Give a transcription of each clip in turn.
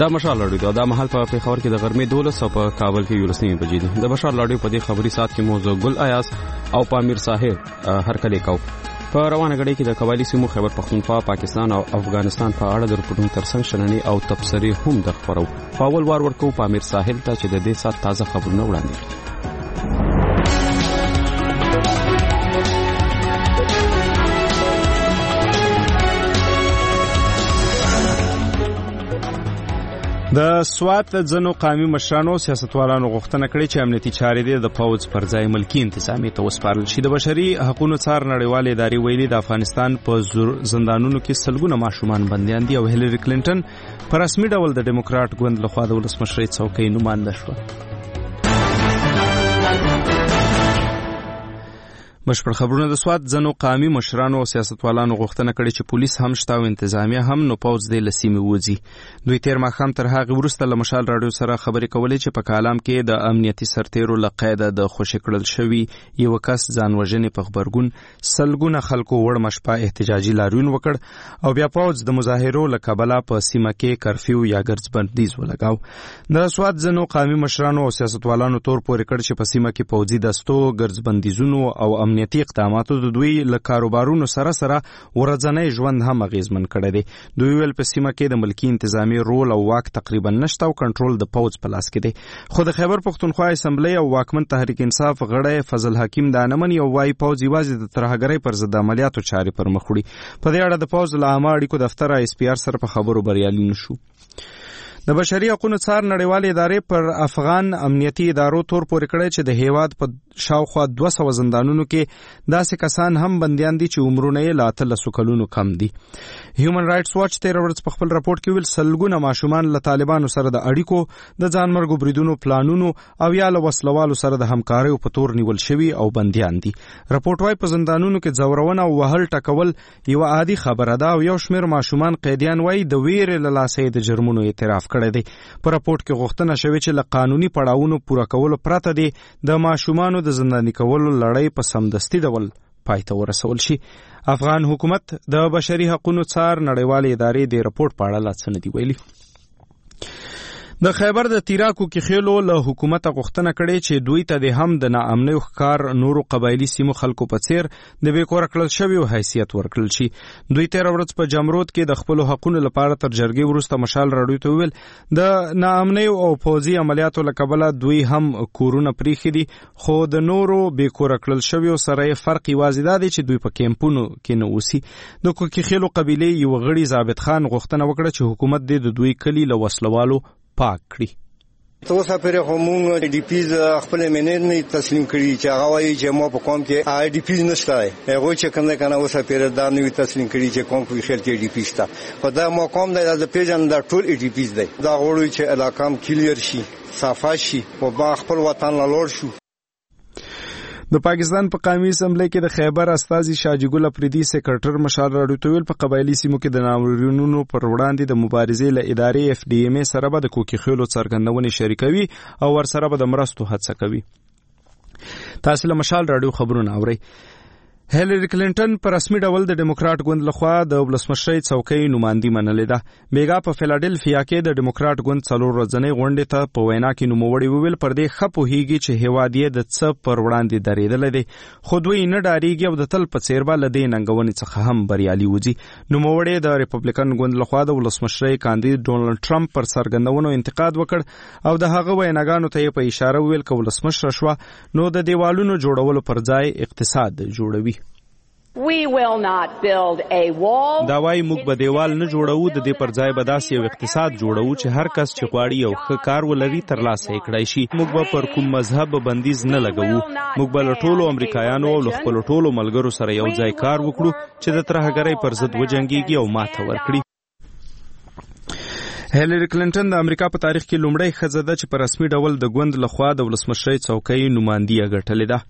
دا مشال راډیو دا مهال په پیښور کې د غرمې 12 او په کابل کې 11 بجې دي. د مشال راډیو په دې خبري سات کې موضوع ګل ایاز او پامیر صاحب هرکلی کو په روانه غړي کې د قبایلی سیمو خیبر پختونخوا، پاکستان او افغانستان په اړه د رپورټونو ترڅنګ شننې او تبصرې هم د خبرو په اول وار ورکو پامیر صاحب ته چې د دې سات تازه خبرونه وړاندې کړي. د سوات ځنو قومي مشرانو سیاستوالانو غوښتنه کړې چې امنیتي چارې د پوځ پر ځای ملکی انتظامی ته وسپارل شي. د بشري حقوقو څار نړیوال ادارې ویلي د افغانستان په زندانونو کې سلګونه ماشومان بنديان دي او هیلری کلینټن په رسمي ډول د ډیموکراټ ګوند لخوا د ولسمشرۍ څوکۍ نماینده شوه. بشپړ خبرونه د سوات ځنو قومي مشرانو او سیاستوالانو غوښتنه کړې چې پولیس هم شته او انتظامیه هم نو پوځ د لسیمې وځي. دوی تیر ماښام تر هغه وروسته له مشال راډیو سره خبرې کولې چې په کالام کې د امنیتي سرتیرو له قیده د خوشی کړل شوی یو کس ځان وژنې په خبرګون سلګونه خلکو وړ مشپا احتجاجي لاریون وکړ او بیا پوځ د مظاهرو له کبله په سیمه کې کرفیو یا ګرځ بندیز ولګاو. د سوات ځنو قومي مشرانو او سیاستوالانو تور پورې کړ چې په سیمه کې پوځي دستو ګرځ بندیزونو او امنیتي اقداماتو د دوی له کاروبارونو سره ورځنی ژوند هم اغیزمن کړی دی. دوی ویل په سیمه کې د ملکی انتظامی رول او واک تقریبا نشته او کنټرول د پوځ په لاس کې دی. خو د خیبر پختونخوا اسمبلی او واکمن تحریک انصاف غړی فضل حکیم دا نه مني او وايي پوځ یوازې د ترهګرۍ پر ضد عملیاتو چارې پر مخ وړي. په دې اړه د پوځ له عامه اړیکو دفتر ISPR سره په خبرو بریالي نشو. د بشري حقوقو څار نړیوال ادارې پر افغان امنیتي ادارو تور پورې کړی چې د هیواد په شاوخوا 200 زندانونو کې داسې کسان هم بنديان دي چې عمرونه یې له 13 کلونو کم دي. هیومن رائټس واچ تیر ورځ په خپل راپورټ کې ویل سلګونه ماشومان له طالبانو سره د اړیکو د ځانمرګو بریدونو پلانونو او یا له وسلوالو سره د همکارۍ په تور نیول شوی او بنديان دي. راپورټ وايي په زندانونو کې ځورونه او وهل ټکول یو عادي خبره ده او یو شمېر ماشومان قیدیان وايي د ویرې له لاسه د جرمونو اعتراف کړی دی. په راپورټ کې غوښتنه شوې چې له قانوني پړاوونو پوره کولو پرته دي د ماشومانو د زنداني کولو لړۍ په سمدستي ډول پای ته ورسول شي. افغان حکومت د بشري حقوقو څار نړیوال ادارې د راپورټ په اړه لا څه نه دی ویلي. د خیبر د تیراکو کې خېلو له حکومت غوښتنه کړې چې دوی ته د هم د ناامنۍ ښکار نورو قبایلی سیمو خلکو په څیر د بیکور کړل شوی حیثیت ورکړل شي. دوی تیر ورځ په جمرود کې د خپل حقوقو لپاره تر جرګې وروسته مشال راډیو ته ویل د ناامنۍ او پوځي عملیاتو لکبله دوی هم کورونه پریخي دي خو د نورو بیکور کړل شوی سره فرق یوازې دی چې دوی په کیمپونو کې نه اوسي. د کوکي خېلو قبیله یو غړي ضابط خان غوښتنه وکړه چې حکومت د دوی کلی له وسلوالو پاک کړي. توسه پر همون DPs خپل منیر نه تسلیم کړي چې هغه وایي چې مو په قوم کې DPs نشته. هغه چې کنه کنه اوسه پر دا نه تسلیم کړي چې قوم په خیر کې DPs شته. په دا مو قوم د پیژن د ټول DPs دی. دا غوړي چې علاقه کلیر شي، صفا شي او با خپل وطن لور شو. د پاکستان په قومي اسمبلی کې د خیبر استازي شاجي ګل افریدي سیکریټر مشال راډیو ته ویل په قبایلی سیمو کې د نامورینونو پر وړاندې د مبارزې له ادارې FDMA سره به د کوکي خېلو څرګندونې شریکوي او ورسره به د مرستو هڅه کوي. تاسو له مشال راډیو خبرونه اورئ. هیلری کلینټن په رسمي ډول د ډیموکراټ ګوند لخوا د ولسمشرۍ څوکۍ نمایندګي منلې ده. بیګا په فیلادلفیا کې د ډیموکراټ ګوند څلور ورځنۍ غونډې ته په وینا کې نوموړی وویل پر دې ښه پوهیږي چې هیواد یې د څه پر وړاندې درېدلی دی خو دوی نه ډاریږي او د تل په څیر به له دې ننګونې څخه هم بریالي وځي. نوموړی د ریپبلیکن ګوند لخوا د ولسمشرۍ کاندید ډونالډ ټرمپ پر څرګندونو انتقاد وکړ او د هغه ویناګانو ته یې په اشاره وویل که ولسمشره شوه نو د دیوالونو جوړولو پر ځای اقتصاد جوړوي. We will not build a wall. دا وايي موږ به دیوال نه جوړو د دې پر ځای به داسې یو اقتصاد جوړو چې هر کس چې غواړي یو ښه کار ولري ترلاسه یې کړای شي. موږ به پر کوم مذهب بندیز نه لګوو. موږ به له ټولو امریکایانو او له خپلو ټولو ملګرو سره یو ځای کار وکړو چې د ترهګرۍ پر ضد وجنګېږي او ماته ورکړي. هیلری کلینټن د امریکا په تاریخ کې لومړی ښځه ده چې په رسمي ډول د ګوند لخوا د ولسمشرۍ څوکۍ نمایندګي ګټلې ده.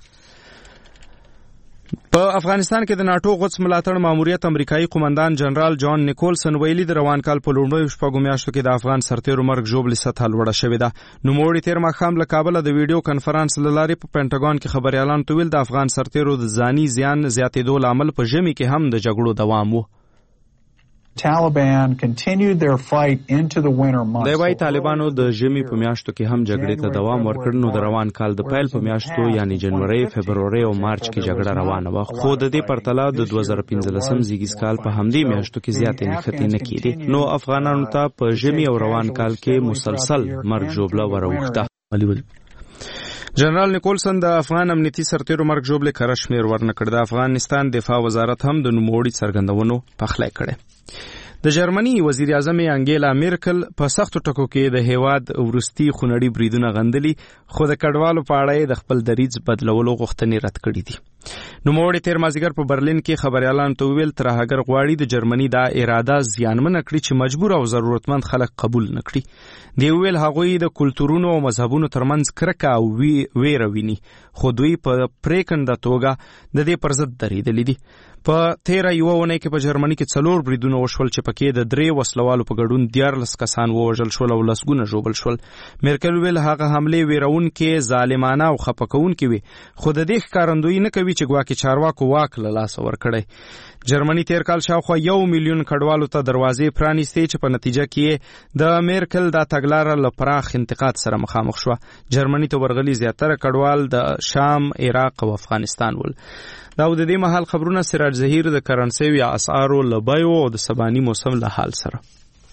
په افغانستان کې د ناتو غوڅ ملاتړ ماموریت امریکایي قومندان جنرال جان نیکولسن ویلي د روان کال په لومړیو شپږو میاشتو کې د افغان سرتیرو مرګ ژوبلې سطحه لوړه شوې ده. نوموړي تیر ماښام له کابل د ویډیو کنفرانس له لارې په پینټاګون کې خبريالانو ته ویل د افغان سرتیرو د ځاني زیان زیاتېدو لامل په ژمي کې هم د جګړو دوام و. Taliban continued their fight into the winter months. د وايي طالبانو د ژمي په میاشتو کې هم جګړې ته دوام ورکړ. نو د روان کال د پیل په میاشتو یعنی جنوري، فبروري او مارچ کې جګړه روانه وه، خو د دې پرتله د 2015 زیږیز کال په همدې میاشتو کې زیاتې نښتې نه کېدې. نو افغانانو ته په ژمي او روان کال کې مسلسل مرګ ژوبله وروخته. جنرال نیکولسن د افغان امنیتي سرتیرو مرګ ژوبلې کره شمېر ورنکړ. د افغانستان دفاع وزارت هم د نوموړي څرګندونو پخلی کړی. د جرمني وزیر اعظم انګیلا میرکل په سختو ټکو کې د هیواد وروستي خونړي بریدونه غندلي، خو د کډوالو په اړه د خپل دریځ بدلولو غوښتنې رد کړې دي. نوموړي تیر مازدیګر په برلین کې خبريالانو ته وویل تر هغه غواړي د جرمني دا اراده زیانمنه کړي چې مجبور او ضرورتمند خلک قبول نکړي. دی ویل هغوی د کلتورونو او مذهبونو ترمنځ کرکه او ویره ویني، خو دوی په پریکنده توګه د دې پر ضد درېدلي دي. په تیره یوه اونۍ کې په جرمني کې 4 بریدونه وشول چې پکې د 3 وسلوالو په ګډون 14 کسان ووژل شول او لسګونه ژوبل شول. میرکل ویل هغه حملې ویرونکې، ظالمانه او خفه کوونکې وي، خو د دې ښکارندویي نه کوي چې ګواکې چارواکو واک له لاسه ورکړی. جرمني تیر کال شاوخوا 1 میلیون کډوالو ته دروازې پرانیستې چې په نتیجه کې د میرکل دا تګلاره له پراخ انتقاد سره مخامخ شوه. جرمني ته ورغلي زیاتره کډوال د شام، عراق او افغانستان ول. دا د دې مهال خبرونه سراج ظهیر د کرنسي یا اسعارو له بیو او د سباني موسم له حال سره.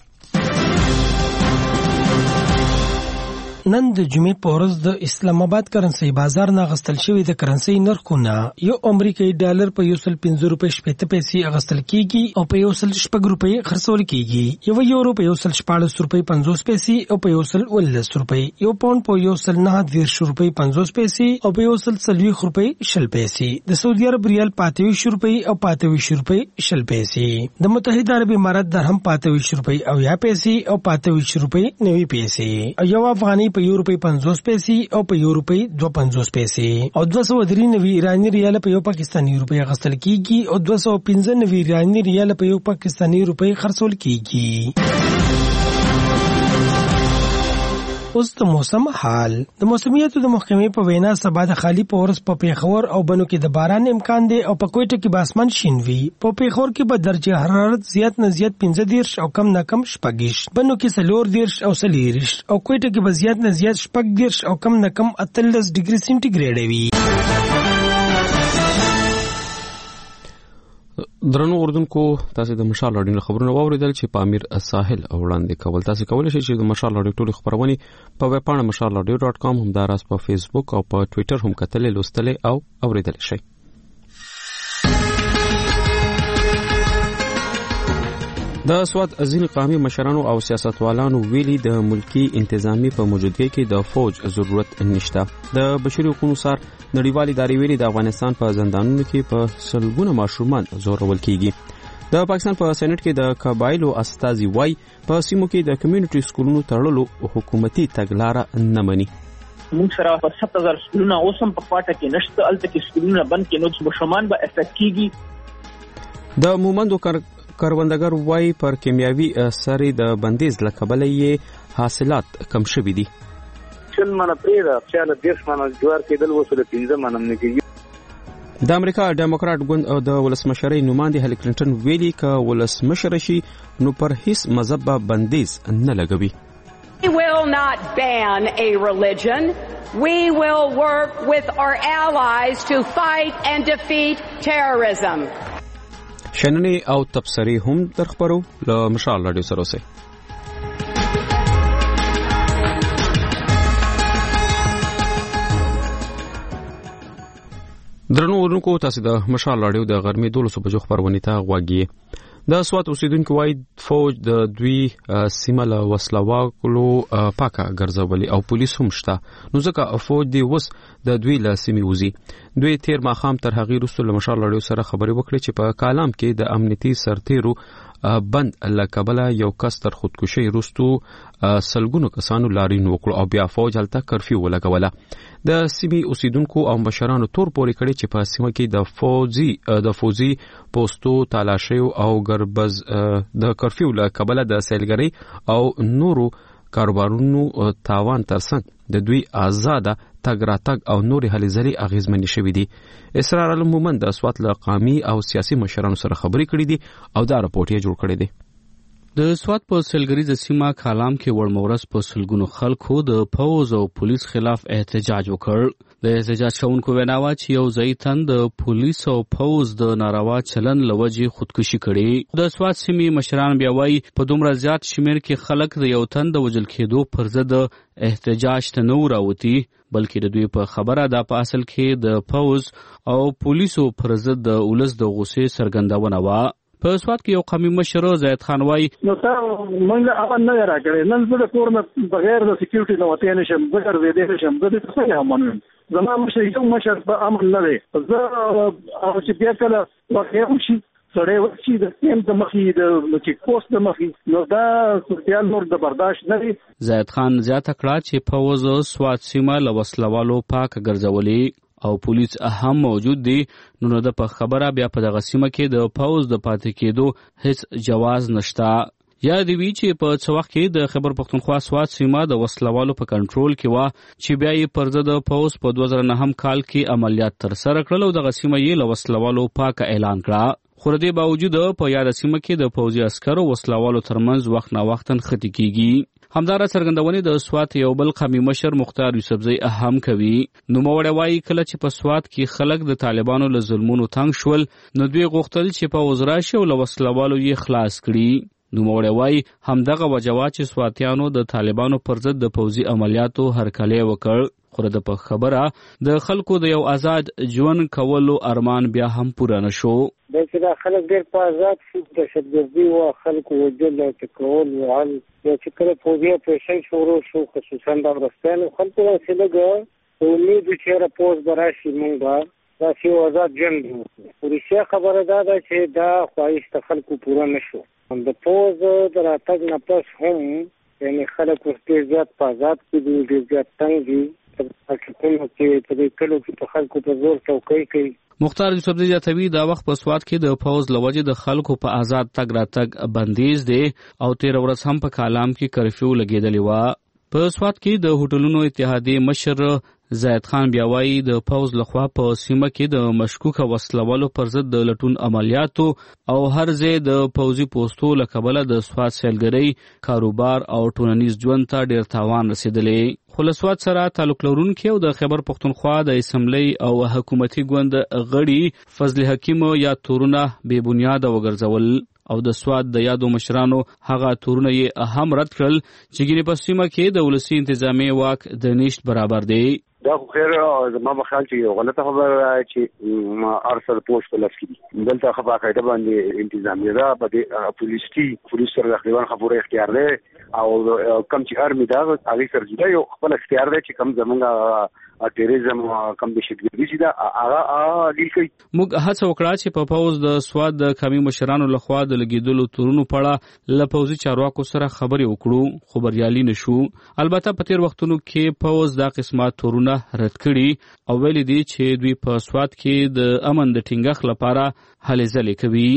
نن د جمعې په ورځ د اسلام آباد کرنسي بازار نه غستل شوی د کرنسي نرخونه یو امریکایي ډالر په 150 روپۍ 70 پیسې اغستل کیږي او په 160 روپۍ خرڅول کیږي. یو یورو په 114 روپۍ 50 پیسې او په 110 روپۍ، یو پاوند په 109 روپۍ 50 پیسې او په 140 روپۍ 10 پیسې، د سعودي عرب ریال 25 روپۍ او 25 روپۍ 10 پیسې، د متحده عرب امارات درهم 25 روپۍ او 10 پیسې او 25 روپۍ 90 پیسې، او یو افغاني په یو روپۍ 50 پیسې او په یو روپۍ 52 پیسې، او 293 ایرانی ریال په یو پاکستاني روپۍ غستل کیږي او 295 ایرانی ریال په یو پاکستاني روپۍ خرڅول کیږي. اوس د موسم حال. د موسمیاتو د محکمې په وینا سبا د خالی په ورځ په پیښور او بنو کې د باران امکان دی او په کوټه کې به اسمان شین وي. په پیښور کې به درجه حرارت زیات نه زیات 15 او کم نه کم 14، بنو کې 14 او 30 او کوټه کې به زیات نه زیات 14 او کم نه کم 18 ډیګري سنټیګریډ وي. درنو اردوونکو، تاسو د مشال راډیو خبرونه واوریدل چې په امیر ساحل وړاندې کول. تاسو کولی شئ چې د مشال راډیو ټول خبرونه په ویب پاڼه mashalradio.com هم داراس په فیسبوک او په ټوئیټر هم کتلې، لوستلې او اوریدل شئ. د سواد ځینې قومي مشرانو او سیاستوالانو ویلي د ملکی انتظامی په موجودګۍ کې د فوج ضرورت نشته. د بشري حقوقو سره نړیوالې ادارې ویلي د افغانستان په زندانونو کې په سلګونه ماشومان زورول کیږي. د پاکستان په سېنات کې د قبایلو استازي وای په سیمو کې د کمیونټي سکولونو تړلو حکومتي تګلارې نه مني. موږ سره په 7000 سکولونه اوسم په خواټه کې نشته، الته کې سکولونه بند کې نو چې ماشومان به افیکټ کیږي. د مومندو کروندګر وای پر کیمیاوي سرې د بندیز لکبل یې حاصلات کم شوي دي. شل منه پریدا چې له 10 منه جوار کېدل وسله 15 منه نه کېږي. د امریکا ډیموکرات ګوند او د ولسمشرۍ نوماندې هیلری کلینټن ویلي ک ولسمشر شي نو پر هیڅ مذهب بندیز نه لګوي. We will not ban a religion. We will work with our allies to fight and defeat terrorism. شننې او تبصرې هم درخبرو له مشال راډیو سره اوسئ. درنو اورونکو، تاسو د مشال راډیو د غرمې 12 بجو خبرونه ته غواګي. د سوات اوسیدونکو وای فوج د دوی سیمه له وسلوالو پاکه ګرځولي او پولیس هم شته، نو ځکه فوج دی وس د دوی له سیمې وزي. دوی تیر ماخام تر هغې وروسته له مشال راډیو سره خبرې وکړې چې په کالام کې د امنیتي سرتیرو بند لکبله یو کس تر خودکشي وروسته سلګونو کسانو لاریون وکړ او بیا فوج هلته کرفیو ولګوله. د سیمې اوسیدونکو او مشرانو تور پورې کړي چې په سیمه کې د فوزي پوسټو تالاشي او ګربز د کرفیو لکبله د سیلګری او نورو کاروبارونو تاوان ترڅنګ د دوی آزاده تګ راتګ او نورې هلې ځلې اغیزمنې شوې دي. اسرار المومن د سوات له قومي او سیاسي مشرانو سره خبرې کړې دي او دا راپورټ یې جوړ کړی دی. د سوات په سلګریزه سیمه کالام کې وړمورس په سلګونو خلکو د فوز او پولیس خلاف احتجاج وکړ. د احتجاج کوونکو ویناوه چې یو ځای تن د پولیس او فوز د ناروا چلن لوجې خودکشي کړي. د سوات سیمې مشران بیا وایي په دومره زیات شمیر کې خلک د یو تن د وژل کېدو پر ضد احتجاج ته نه راوتی، بلکې د دوی په خبره دا په اصل کې د فوز او پولیسو پر ضد د ولس د غوسې څرګندونه وه. په سوات کې یو قومي مشر زید خان وایي نو تا موږ امن نه راکړی، نن زه د کور نه بغیر د سکیورټي نه وتی نشم، زه ګرځېدلی نشم، زه دې څنګه امن ویم؟ زما مشر یو مشر په امن نه دی. زه چې بیا کله واقع وشي سړی وشي د سیم د مخې د چیک پوسټ د مخې، نو دا صورتحال نور د برداشت نه دی. زید خان زیاته کړه چې فوز سوات سیمه له وسلوالو پاک ګرځولي او پولیس هم موجود دي، نو د په خبره بیا په دغه سیمه کې د فوز د پاتې کېدو هیڅ جواز نشته. یا دی وی چې په څو وخت کې د خیبر پختونخوا سوات سیمه د وسلوالو په کنټرول کې و چې بیا یې پر ضد فوز په 2009 کال کې عملیات تر سره کړل او دغه سیمه یې له وسلوالو پاک اعلان کړه. خو د دې باوجود په یاد سیمه کې د فوزي عسکرو وسلوالو ترمنځ وخت نه وخت ختی کیږي. همدارا څرګندونې د سوات یو بل قومي مشر مختار یوسفزی هم کوي. نو موړی وایي کله چې په سوات کې خلک د طالبانو له ظلمونو تنګ شول، نو دوی غوښتل چې په وزراشي او له وسلوالو یې خلاص کړي. نو موړی وایي همدغه وجوه چې سواتیانو د طالبانو پر ضد د فوزي عملیاتو هرکلی وکړ. خو د په خبره د خلکو د یو آزاد ژوند کولو ارمان بیا هم پوره نشو. دا چې دا خلک ډېر په آزاد شي، دهشتګردي وه، خلکو وژل او ټکول وهل، یا چې کله فوزي اپریشن شروع شو خصوصا د مرستیانو خلکو داسې لږه امید و چې یاره پوز به راشي، موږ به داسې یو آزاد ژوند وکړو. خو رښتیا خبره دا ده چې دا خواهش د خلکو پوره نه شو. د پوز د راتګ نه پس هم یعنې خلک اوس ډېر زیات په آزاد کې دي، ډېر زیات تنګ دي، په حقیقتونو کې په دې کلو کې په خلکو په زور چوکۍ کوي. مختار یوسفزی زیاتوي دا وخت په سوات کې د فوز له وجې د خلکو په آزاد تګ راتګ بندیز دی او 13 ورځ هم په کالام کې کرفیو لګېدلې وه. په سوات کې د هوټلونو اتحادیې مشر زید خان بیا وایي د فوز لخوا په سیمه کې د مشکوکه وسلوالو پر ضد د لټون عملیاتو او هر ځای د فوزي پوستو له کبله د سوات سیلګرۍ، کاروبار او ټولنیز ژوند ته ډېر تاوان رسېدلی. خو له سوات سره تعلق لرونکي او د خیبر پختونخوا د اسمبلی او حکومتي ګوند غړي فضل حکیم یا تورونه بې بنیاده وګرځول او د سوات د یادو مشرانو هغه تورونه یې هم رد کړل چې ګینې په سیمه کې د ولسي انتظامیې واک د نشت برابر دی. دا خو خیر زما په خیال چې یو غلطه خبره ده چې ارسل پوسټ په لاس کې دي. دلته خو باقاعده باندې انتظامیه ده، په دې پولیس سره تقریبا خبره اختیار دی او کم چې ارمي دا هغه سره جدا یو خپل اختیار دی چې کم زمونږ ټیرریزم کم دهشتګردي چې دا هغه ډیل کوي. موږ هڅه وکړه چې په فوز د سوات د قومي مشرانو لخوا د لګېدلو تورونو په اړه له پوځي چارواکو سره خبرې وکړو، خو بریالي نشو. البته په تیر وختونو کې فوز دا قسمه تورونه رد کړي او ویلي دي چې دوی په سوات کې د امن د ټینګښت لپاره هلې ځلې کوي.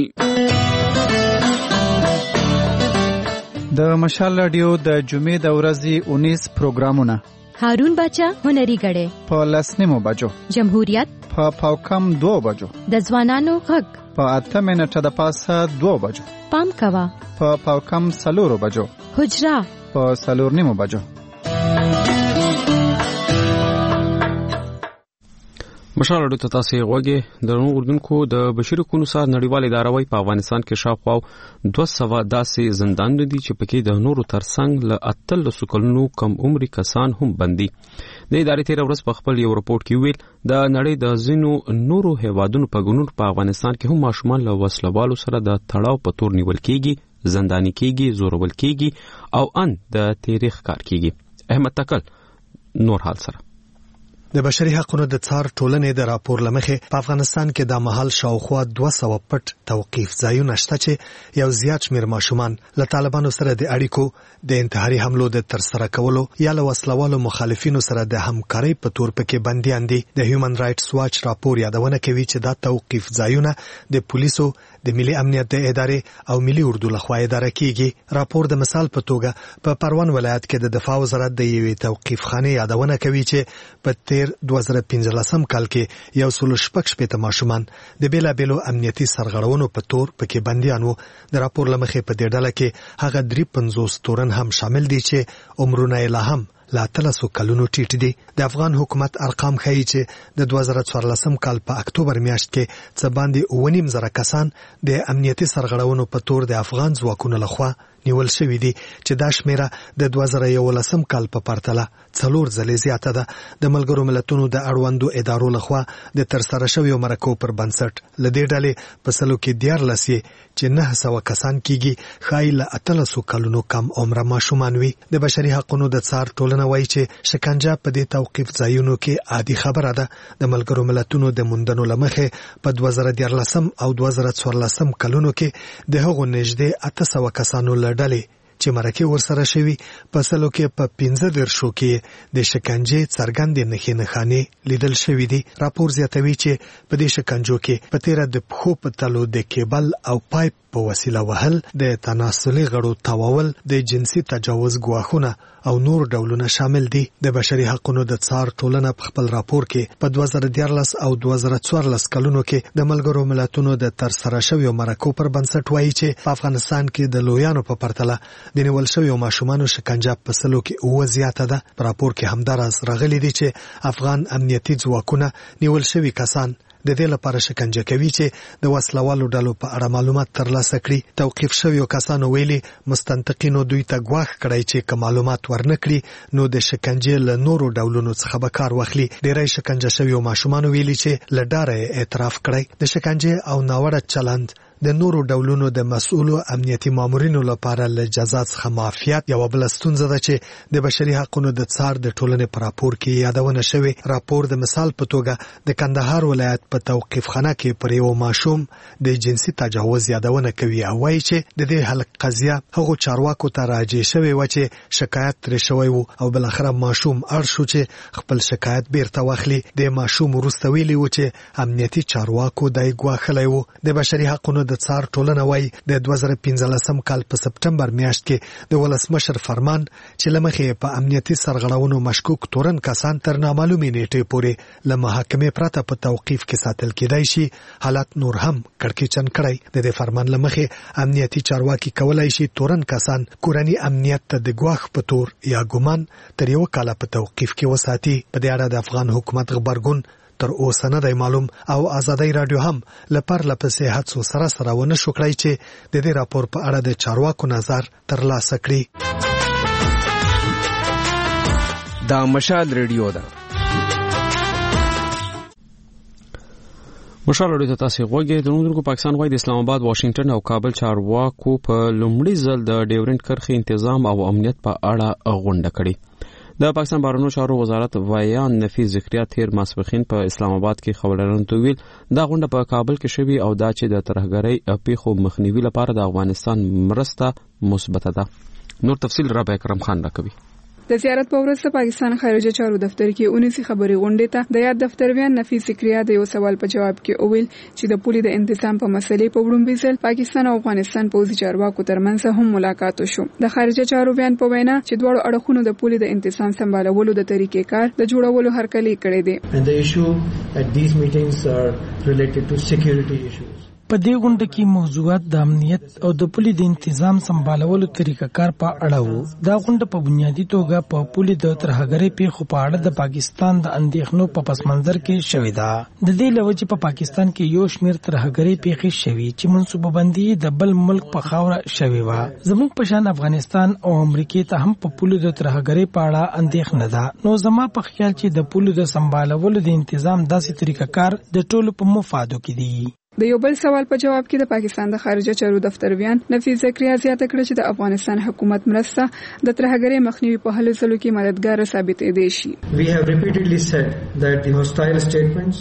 د مشال رادیو د جمعې د ورځې 19 پروګرامونه: هارون باچا هنري غړې په 10 بجو، جمهوریت په پاوکم 2 بجو، د ځوانانو غږ په 8 منټه د پاسه 2 بجو، پام کوا په پاوکم 4 بجو، حجرا په 4 بجو. مشال رادیو ته تاسو غوږی درنو اردوونکو. د بشیر کونو سره نړیوال اداره وای په افغانستان کې شاوخوا 200 داسې زندانونه دي چې پکې د نورو ترڅنګ له 18 کلونو کم عمري کسان هم بندي. د ادارې تیر ورځ په خپل یو رپورت کې ویل د نړۍ د ځینو نورو هیوادونو په ګونور په افغانستان کې هم ماشومان له وسلوالو سره د تړاو په تور نیول کېږي، زنداني کېږي، زورول کېږي او ان د تاریخ کار کېږي. احمد تکل نور حال سره د بشري حقوقو د څار ټولنې د راپور لمخې په افغانستان کې د مهال شاوخوا 200 پټ توقيف ځایونه شته چې یو زیات شمیر ماشومان له طالبانو سره د اړیکو د انتحاري حملو د ترسره کولو یا له وسلوالو مخالفینو سره د همکارۍ په تور پکې بنديان دي. د هیومن رائټس واچ راپور یادونه کوي چې دا توقيف ځایونه د پولیسو د ملي امنیت د ادارې او ملي اردو لخوا اداره کیږي. راپور د مثال په توګه په پروان ولایت کې د دفاع وزارت د یوې توقیف خانې یادونه کوي چې په تیر 2015 کال کې 116 ماشومان د بیلابیلو امنیتي سرغړونو په تور پکې بنديان وو. د راپور لمخې په دې ډله کې هغه 53 تورن هم شامل دي چې عمرونه یې لا هم لا 300 کلونو ټیټ دي. د افغان حکومت ارقام ښیي چې د 2014 کال په اکتوبر میاشت کې څه باندې 9.5 کسان د امنیتي سرغړونو په تور د افغان ځواکونو لخوا نیول شوی دي چې دا شمیره د 2011 کال په پرتله 4 ځلې زیاته ده. د ملګرو ملتونو د اړوندو ادارو لخوا د ترسره شویو مرکو پر بنسټ لدې ډلې په سلو کې 14 چې 900 کسان کیږي خای له 300 کلونو کم عمره ماشومان وي. د بشري حقوقو د څار ټولنه وایي چې شکنجه په دې توقیف ځایونو کې عادي خبره ده. د ملګرو ملتونو د موندنو لمخې په 2014 او 2014 کلونو کې د هغو نږدې 800 کسانو ډلې چې مرکه ورسره شوی په سلو کې په 15 کې د شکنجې څرګندې نښې نښانې لیدل شوې دي. راپور زیاتوي چې په دې شکنجو کې په تیره د پښو په تلو د کیبل او پایپ په وسیله وهل، د تناسلي غړو تاوول، د جنسي تجاوز ګواښونه او نور ډولونه شامل دي. د بشري حقوقو د څار ټولنه په خپل راپور کې په 2014 او 2014 کلونو کې د ملګرو ملتونو د ترسره شویو مرکو پر بنسټ وایي چې په افغانستان کې د لویانو په پرتله د نیول شویو ماشومانو شکنجه په سلو کې 9 زیاته ده. په راپور کې همداراز راغلي دي چې افغان امنیتي ځواکونه نیول شوي کسان د دې لپاره شکنجه کوي چې د وسلوالو ډلو په اړه معلومات ترلاسه کړي. توقیف شویو کسانو ویلي مستنطقینو دوی ته ګواښ کړی چې که معلومات ورنکړي نو د شکنجې له نورو ډولونو څخه به کار واخلي. ډیری شکنجه شویو ماشومانو ویلي چې له ډاره اعتراف کړی. د شکنجې او ناوړه چلند د نورو ډولونو د مسؤلو امنیتي مامورینو لپاره له جزا څخه معافیت یوه بله ستونزه ده چې د بشري حقوقو د څار د ټولنې په راپور کې یادونه شوې. راپور د مثال په توګه د کندهار ولایت په توقیف خانه کې پر یو ماشوم د جنسي تجاوز یادونه کوي او وایي چې د دې هلک قضیه هغو چارواکو ته راجع شوې وه چې شکایت ترې شوی و او بالاخره ماشوم اړ شو چې خپل شکایت بیرته واخلي. د ماشوم وروسته ویلي و چې امنیتي چارواکو دی ګواښلی و. د بشري حقوقو د څار ټولنه وایي د 2015 کال په سپټمبر میاشت کې د ولسمشر فرمان چې له مخې په امنیتي سرغړونو مشکوک تورن کسان تر نامعلومې نیټې پورې له محاکمې پرته په توقیف کې ساتل کېدای شي حالت نور هم کړکېچن کړی. د دې فرمان له مخې امنیتي چارواکي کولای شي تورن کسان کورني امنیت ته د ګواښ په تور یا ګمان تر یو کال په توقیف کې وساتي. په دې اړه د افغان حکومت غبرګون تر اوسه نه دی معلوم او آزادۍ رادیو هم لپاره لپسې هڅو سره ونه شو کړی چې د دې راپور په اړه د چارواکو نظر ترلاسه کړي. دا مشال ریډیو ده. مشال ریډیو ته تاسو غوږی د پاکستان غوښتي د اسلام آباد، واشنگټن او کابل چارواکو په لومړي ځل د ډیورنډ کرښې تنظیم او امنیت په اړه غونډه کړې. د پاکستان بهرنیو چارو وزارت ویان نفیس ذکریا تیر ماسپخین په اسلام آباد کې خبرونه تویل. دا غونډه په کابل کې شوې او دا چې د ترهګرۍ پیښو مخنیوي لپاره د افغانستان مرسته مثبت ده. نور تفصیل رابع اکرم خان راکوي. د زیارت په ورځ پاکستان خارجه چارو دفتر کې 19 خبري غونډې ته د یاد دفترویان نفیس ذکریا د یو سوال په جواب کې اویل چې د پولي د انتظام په مسلې په وړاندې ځل پاکستان او افغانستان پوځي چارواکو ترمنځ هم ملاقات وشو. د خارجه چارو بیان په وینا چې دواړو اړخونو د پولي د انتظام سمبالولو د طریقې کار د جوړولو هرکلی کړی دی. And the issue at these meetings are related to security issues. په دې غونډه کې موضوعات د امنیت او د پولي د انتظام سمبالولو طریقه کار په اړه وو. دا غونډه په بنیادی توګه په پولي د ترهګرۍ پیښو په اړه د پاکستان د اندېښنو په پس منظر کې شوې ده. د دې لوجې په پاکستان کې یو شمېر ترهګرۍ پیښې شوې چې منصوبه بندي د بل ملک په خاوره شوې وه. زموږ په شان افغانستان او امریکا ته هم په پولي د ترهګرۍ په اړه اندېښنه ده. نو زما په خیال چې د پولي د سمبالولو د انتظام داسې طریقه کار د ټولو په مفادو کې دی. د یو بل سوال په جواب کې د پاکستان د خارجه چارو دفتر ویان نفیس ذکریا زیاته کړه چې د افغانستان حکومت مرسته د ترهګرۍ مخنیوي په هلو ځلو کې مددګار ثابتېدای شي. We have repeatedly said that the hostile statements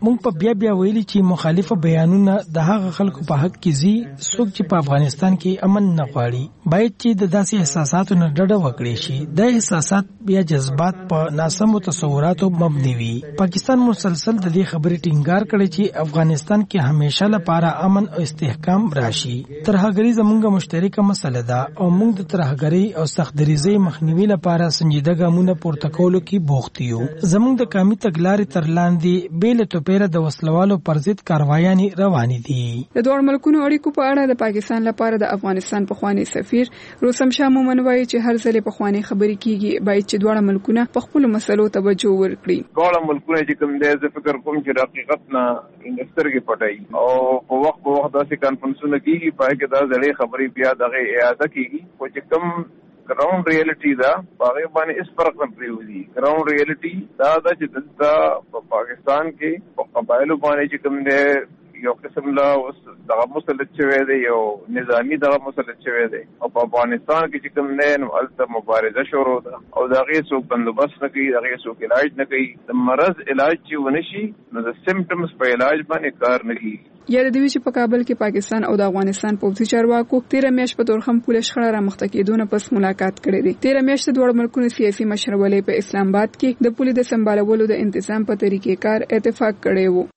موږ په بیا ویلي چې مخالفه بیانونه د هغه خلکو په حق کې زی څوک چې په افغانستان کې امن نه غواړي باید چې د داسې احساساتو نه ډډه وکړي شي. د احساسات یا جذبات په ناسمو تصوراتو مبني وي. پاکستان مسلسل د دې خبرې ټینګار کړي چې افغانستان کې همیشه لپاره امن او استحکام راشي. ترهګری زموږه مشترکه مسله ده او موږ د ترهګری او سختدریزۍ مخنیوي لپاره سنجیده ګامونه پورته کولو کې بوخت یو. زموږ د قومي تګلارې تر لاندې بیل توپیره د وسلوالو پر ضد کاروایانې روانې دي. د دوه ملکونو اړیکو په اړه د پاکستان لپاره د افغانستان پخوانی سفیر روسم شاه مومن وایي چې هر ځل پخوانی خبرې کیږي باید چې دوه ملکونه په خپل مسلو توجه ورکړي. دوه ملکونه چې کوم دې زه فکر کوم چې حقیقت نه انسترګي پټای او په وخت داسې کانفرنسونه کیږي پای کې دا ځلې خبرې بیا دغه اعاده کیږي خو چې کوم ګراوند ریالټي دا هغه باندې اس فرق نه پریوزي. ګراوند ریالټي دا چې دلته په پاکستان کې په قبایلو باندې چې کوم دې یو قسم لا دغه مسلط شوی دی یو نظامی دغه مسلط شوی دی او په افغانستان کې چې کوم نه نو الته مبارزه شروع ده او دغه څوک بندوبست نه کوي دغه څوک علاج نه کوي. د مرض علاج چې ونشي نو د سیمټمز په علاج باندې کار نه کوي. یا د دې چې په کابل کې پاکستان او د افغانستان پوځي چارواکو 13 میاشت په تورخم پوله شخړه را مخته کېدونه پس ملاقات کړې دي. 13 میاشت د دوه ملکونو سیاسي مشرولې په اسلام آباد کې د پولیس د سمبالولو د تنظیم په طریقې کار اتفاق کړی وو.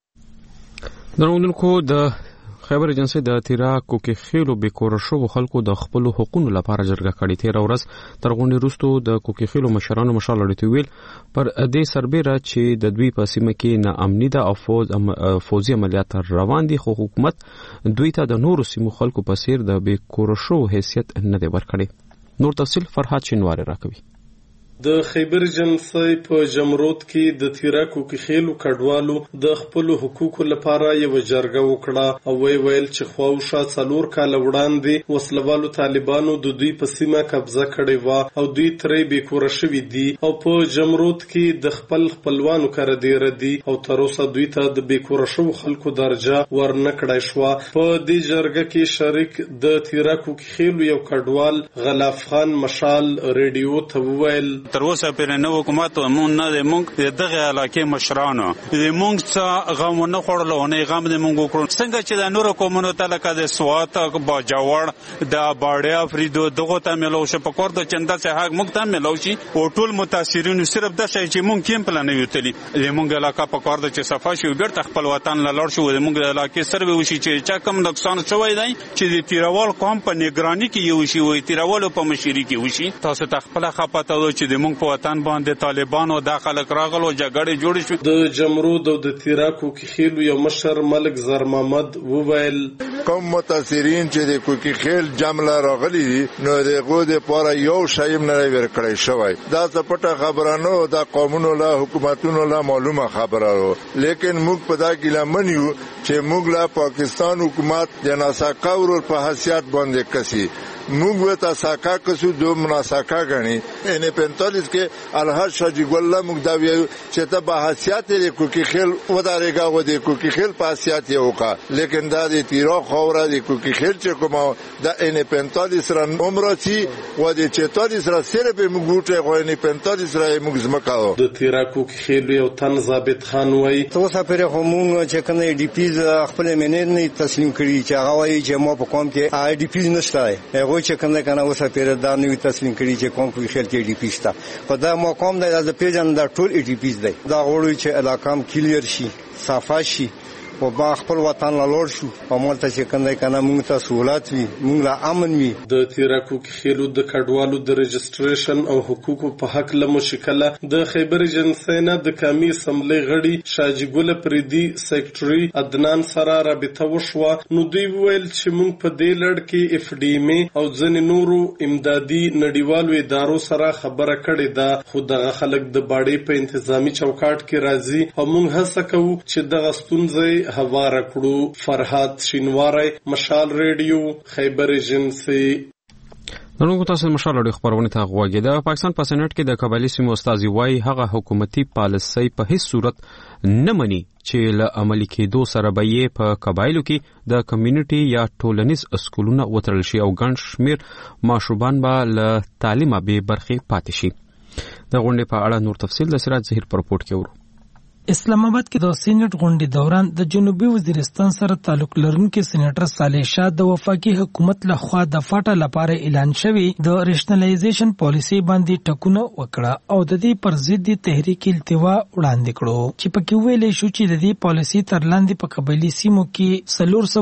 دروندونکو د خیبر ایجنسی د تیراکو کې خېلو بیکور شو خلکو د خپل حقوقو لپاره جرګه کړې. تیر ورځ تر غونډې وروسته د کوکي خېلو مشرانو مشال لري ویل پر دې سربېره چې د دوی په سیمه کې ناامني ده او فوزي عملیات روان دي خو حکومت دوی ته د نورو سیمو خلکو په څیر د بیکور شو حیثیت نه دی ورکړی. نور تفصیل فرحات شینواری راکوي. د خیبر ایجنسی په جمرود کې د تیراکو کې خېلو کډوالو د خپل حقوقو لپاره یو جرګه وکړه او ویل چې خواوشا 4 کال وړاندې وسلوالو طالبانو د دوی په سیمه قبضه کړې و او دوی ترې بیکور شوي دي او په جمرود کې د خپلوانو کړه دی ردي او تر اوسه دوی ته د بیکور شو خلکو درجه ورنکړای شو. په دې جرګه کې شریک د تیراکو کې خېلو یو کډوال غلاف خان مشال ریډیو ته ویل تر اوسه پر نو حکومت مون نه مونږ دغه علاقې مشرانو مونږ څه غو نه خورلو نه غم دې مونږ وکړو څنګه چې د نورو قومونو تلکه د سوات با جوړ د باړیا فریدو دغه ته ملو شو په کور د چنده څخه حق مونږ ته ملو شي او ټول متاثرین صرف د شي چې مونږ کیم پلان یو تلی مونږ علاقه په کور د چې صفه شو بیرته خپل وطن لاړ شو مونږ علاقې سره وشي چې چا کم نقصان شوی دی چې د تیروال قوم په نگرانی کې یو شي وي تیروال په مشري کې وشي تاسو تخپل خپته چې مونږ په وطن باندې طالبانو داخله راغلو جګړه جوړ شو. د جمرود او د تیراکو کې خېلو یو مشر ملک زر محمد وویل کوم متاثرین چې د کوکی خېل جمله راغلي نو دغه د پاره یو شایم نه ورکړی شوی دا څه پټه خبره نه دا قومونو لا حکومتونو لا معلومه خبره لیکن موږ په دا ګیله منیو چې موږ لا پاکستان حکومت د ناساکاور په حیثیت باندې کسي موږ وتا ساکا کسو دو مناسکا غني ان 45 کې الحاج شاجی ګل موږ دا ویو چې ته به حیثیت لري کوکی خیل ودارېګا و دې کوکی خیل په حیثیت یو کا لیکن دا دې تیرا خوره دې کوکی خیل چې کوم دا ان 45 رن عمر چی و دې 44 را سره به موږ وټه غو ان 45 را موږ زمکاو د تیرا کوکی خیل یو تن ضابط خان وای تو سفر همون چې کنه ډي پیز خپل منیر نه تسلیم کړي چې هغه وایي چې مو په کوم کې آی ډي پیز نشته چې کنه کنه اوسه پیر دا نوې تسلیم کړي چې کوم کوی خل کې ډي پی شته په دا مقام د پیژن دا ټول ډي پی دی دا غوړي چې علاقام کلیر شي صفا شي او با خپل وطن لاړ شو او ملته چې کنه موږ ته سہولت وي موږ لا امن وي. د تیراکو کې خېلو د کډوالو د رجسټریشن او حقوقو په حق له مشکله د خیبر ایجنسی نه د قومي اسمبلی غړي شاجی ګل پریدي سیکریټري عدنان سره رابطه وشوه نو دوی ویل چې موږ په دې لړ کې اف ډي ام او ځینې نورو امدادي نړیوالو ادارو سره خبره کړې ده خو دغه خلک د باډي په انتظامی چوکاټ کې راځي او موږ هڅه کوو چې دغه ستونزې هواره کړو. فرحات شینواری مشال ریډیو خیبر ایجنسی. نن تاسو مشال لري خبرونه ته غوږی د پاکستان په سېنات کې د قبایلی سیمو استاذي وای هغه حکومتي پالیسي په هیڅ صورت نه مني چې له عملي کېدو سره به یې په قبایلو کې د کمیونټي یا ټولنیز اسکولونه وترل شي او ګڼ شمیر ماشومان به له تعلیمه به برخې پاتې شي. د غونډې په اړه نور تفصیل د سراج زهیر پر رپورټ کې ورو. اسلام آباد کې د سېنات غونډې دوران د جنوبي وزیرستان سره تعلق لرونکي سېنیټر صالح شاه د وفاقي حکومت لخوا د فاټا لپاره اعلان شوی د ریشنلایزیشن پالیسي باندې ټکونه وکړه او د دې پر ضد تحریک التوا وړاندې کړو چې پکې ویلې شو چې د دې پالیسي تر لاندې په قبایلي سیمو کې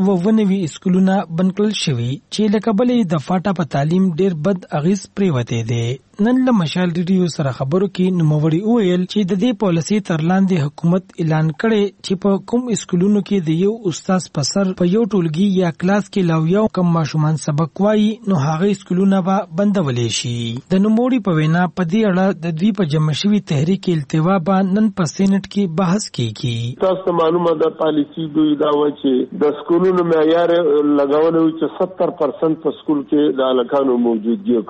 490 اسکولونه بند کړل شوي چې له کبلې د فاټا په تعلیم ډېر بد اغیز پریوته دي. نن له مشال ریډیو سره خبرو کې نوموړي وویل چې د دې پالیسي تر لاندې حکومت اعلان کړي چې په کوم اسکولونو کې د یو استاد په سر په یو ټولګي یا کلاس کې لاویو کم ماشومان سبق وایي نو هغه اسکولونه به بندولې شي. د نوموړي په وینا په دې اړه د دوی په جمع شوي تحریک التوا به نن په سېنات کې بحث کیږي. تاسو معلومه ده پالیسي دوی دا و چې د اسکولونو معیار لګول چې 70% په اسکول کې د الکانو موجود دي او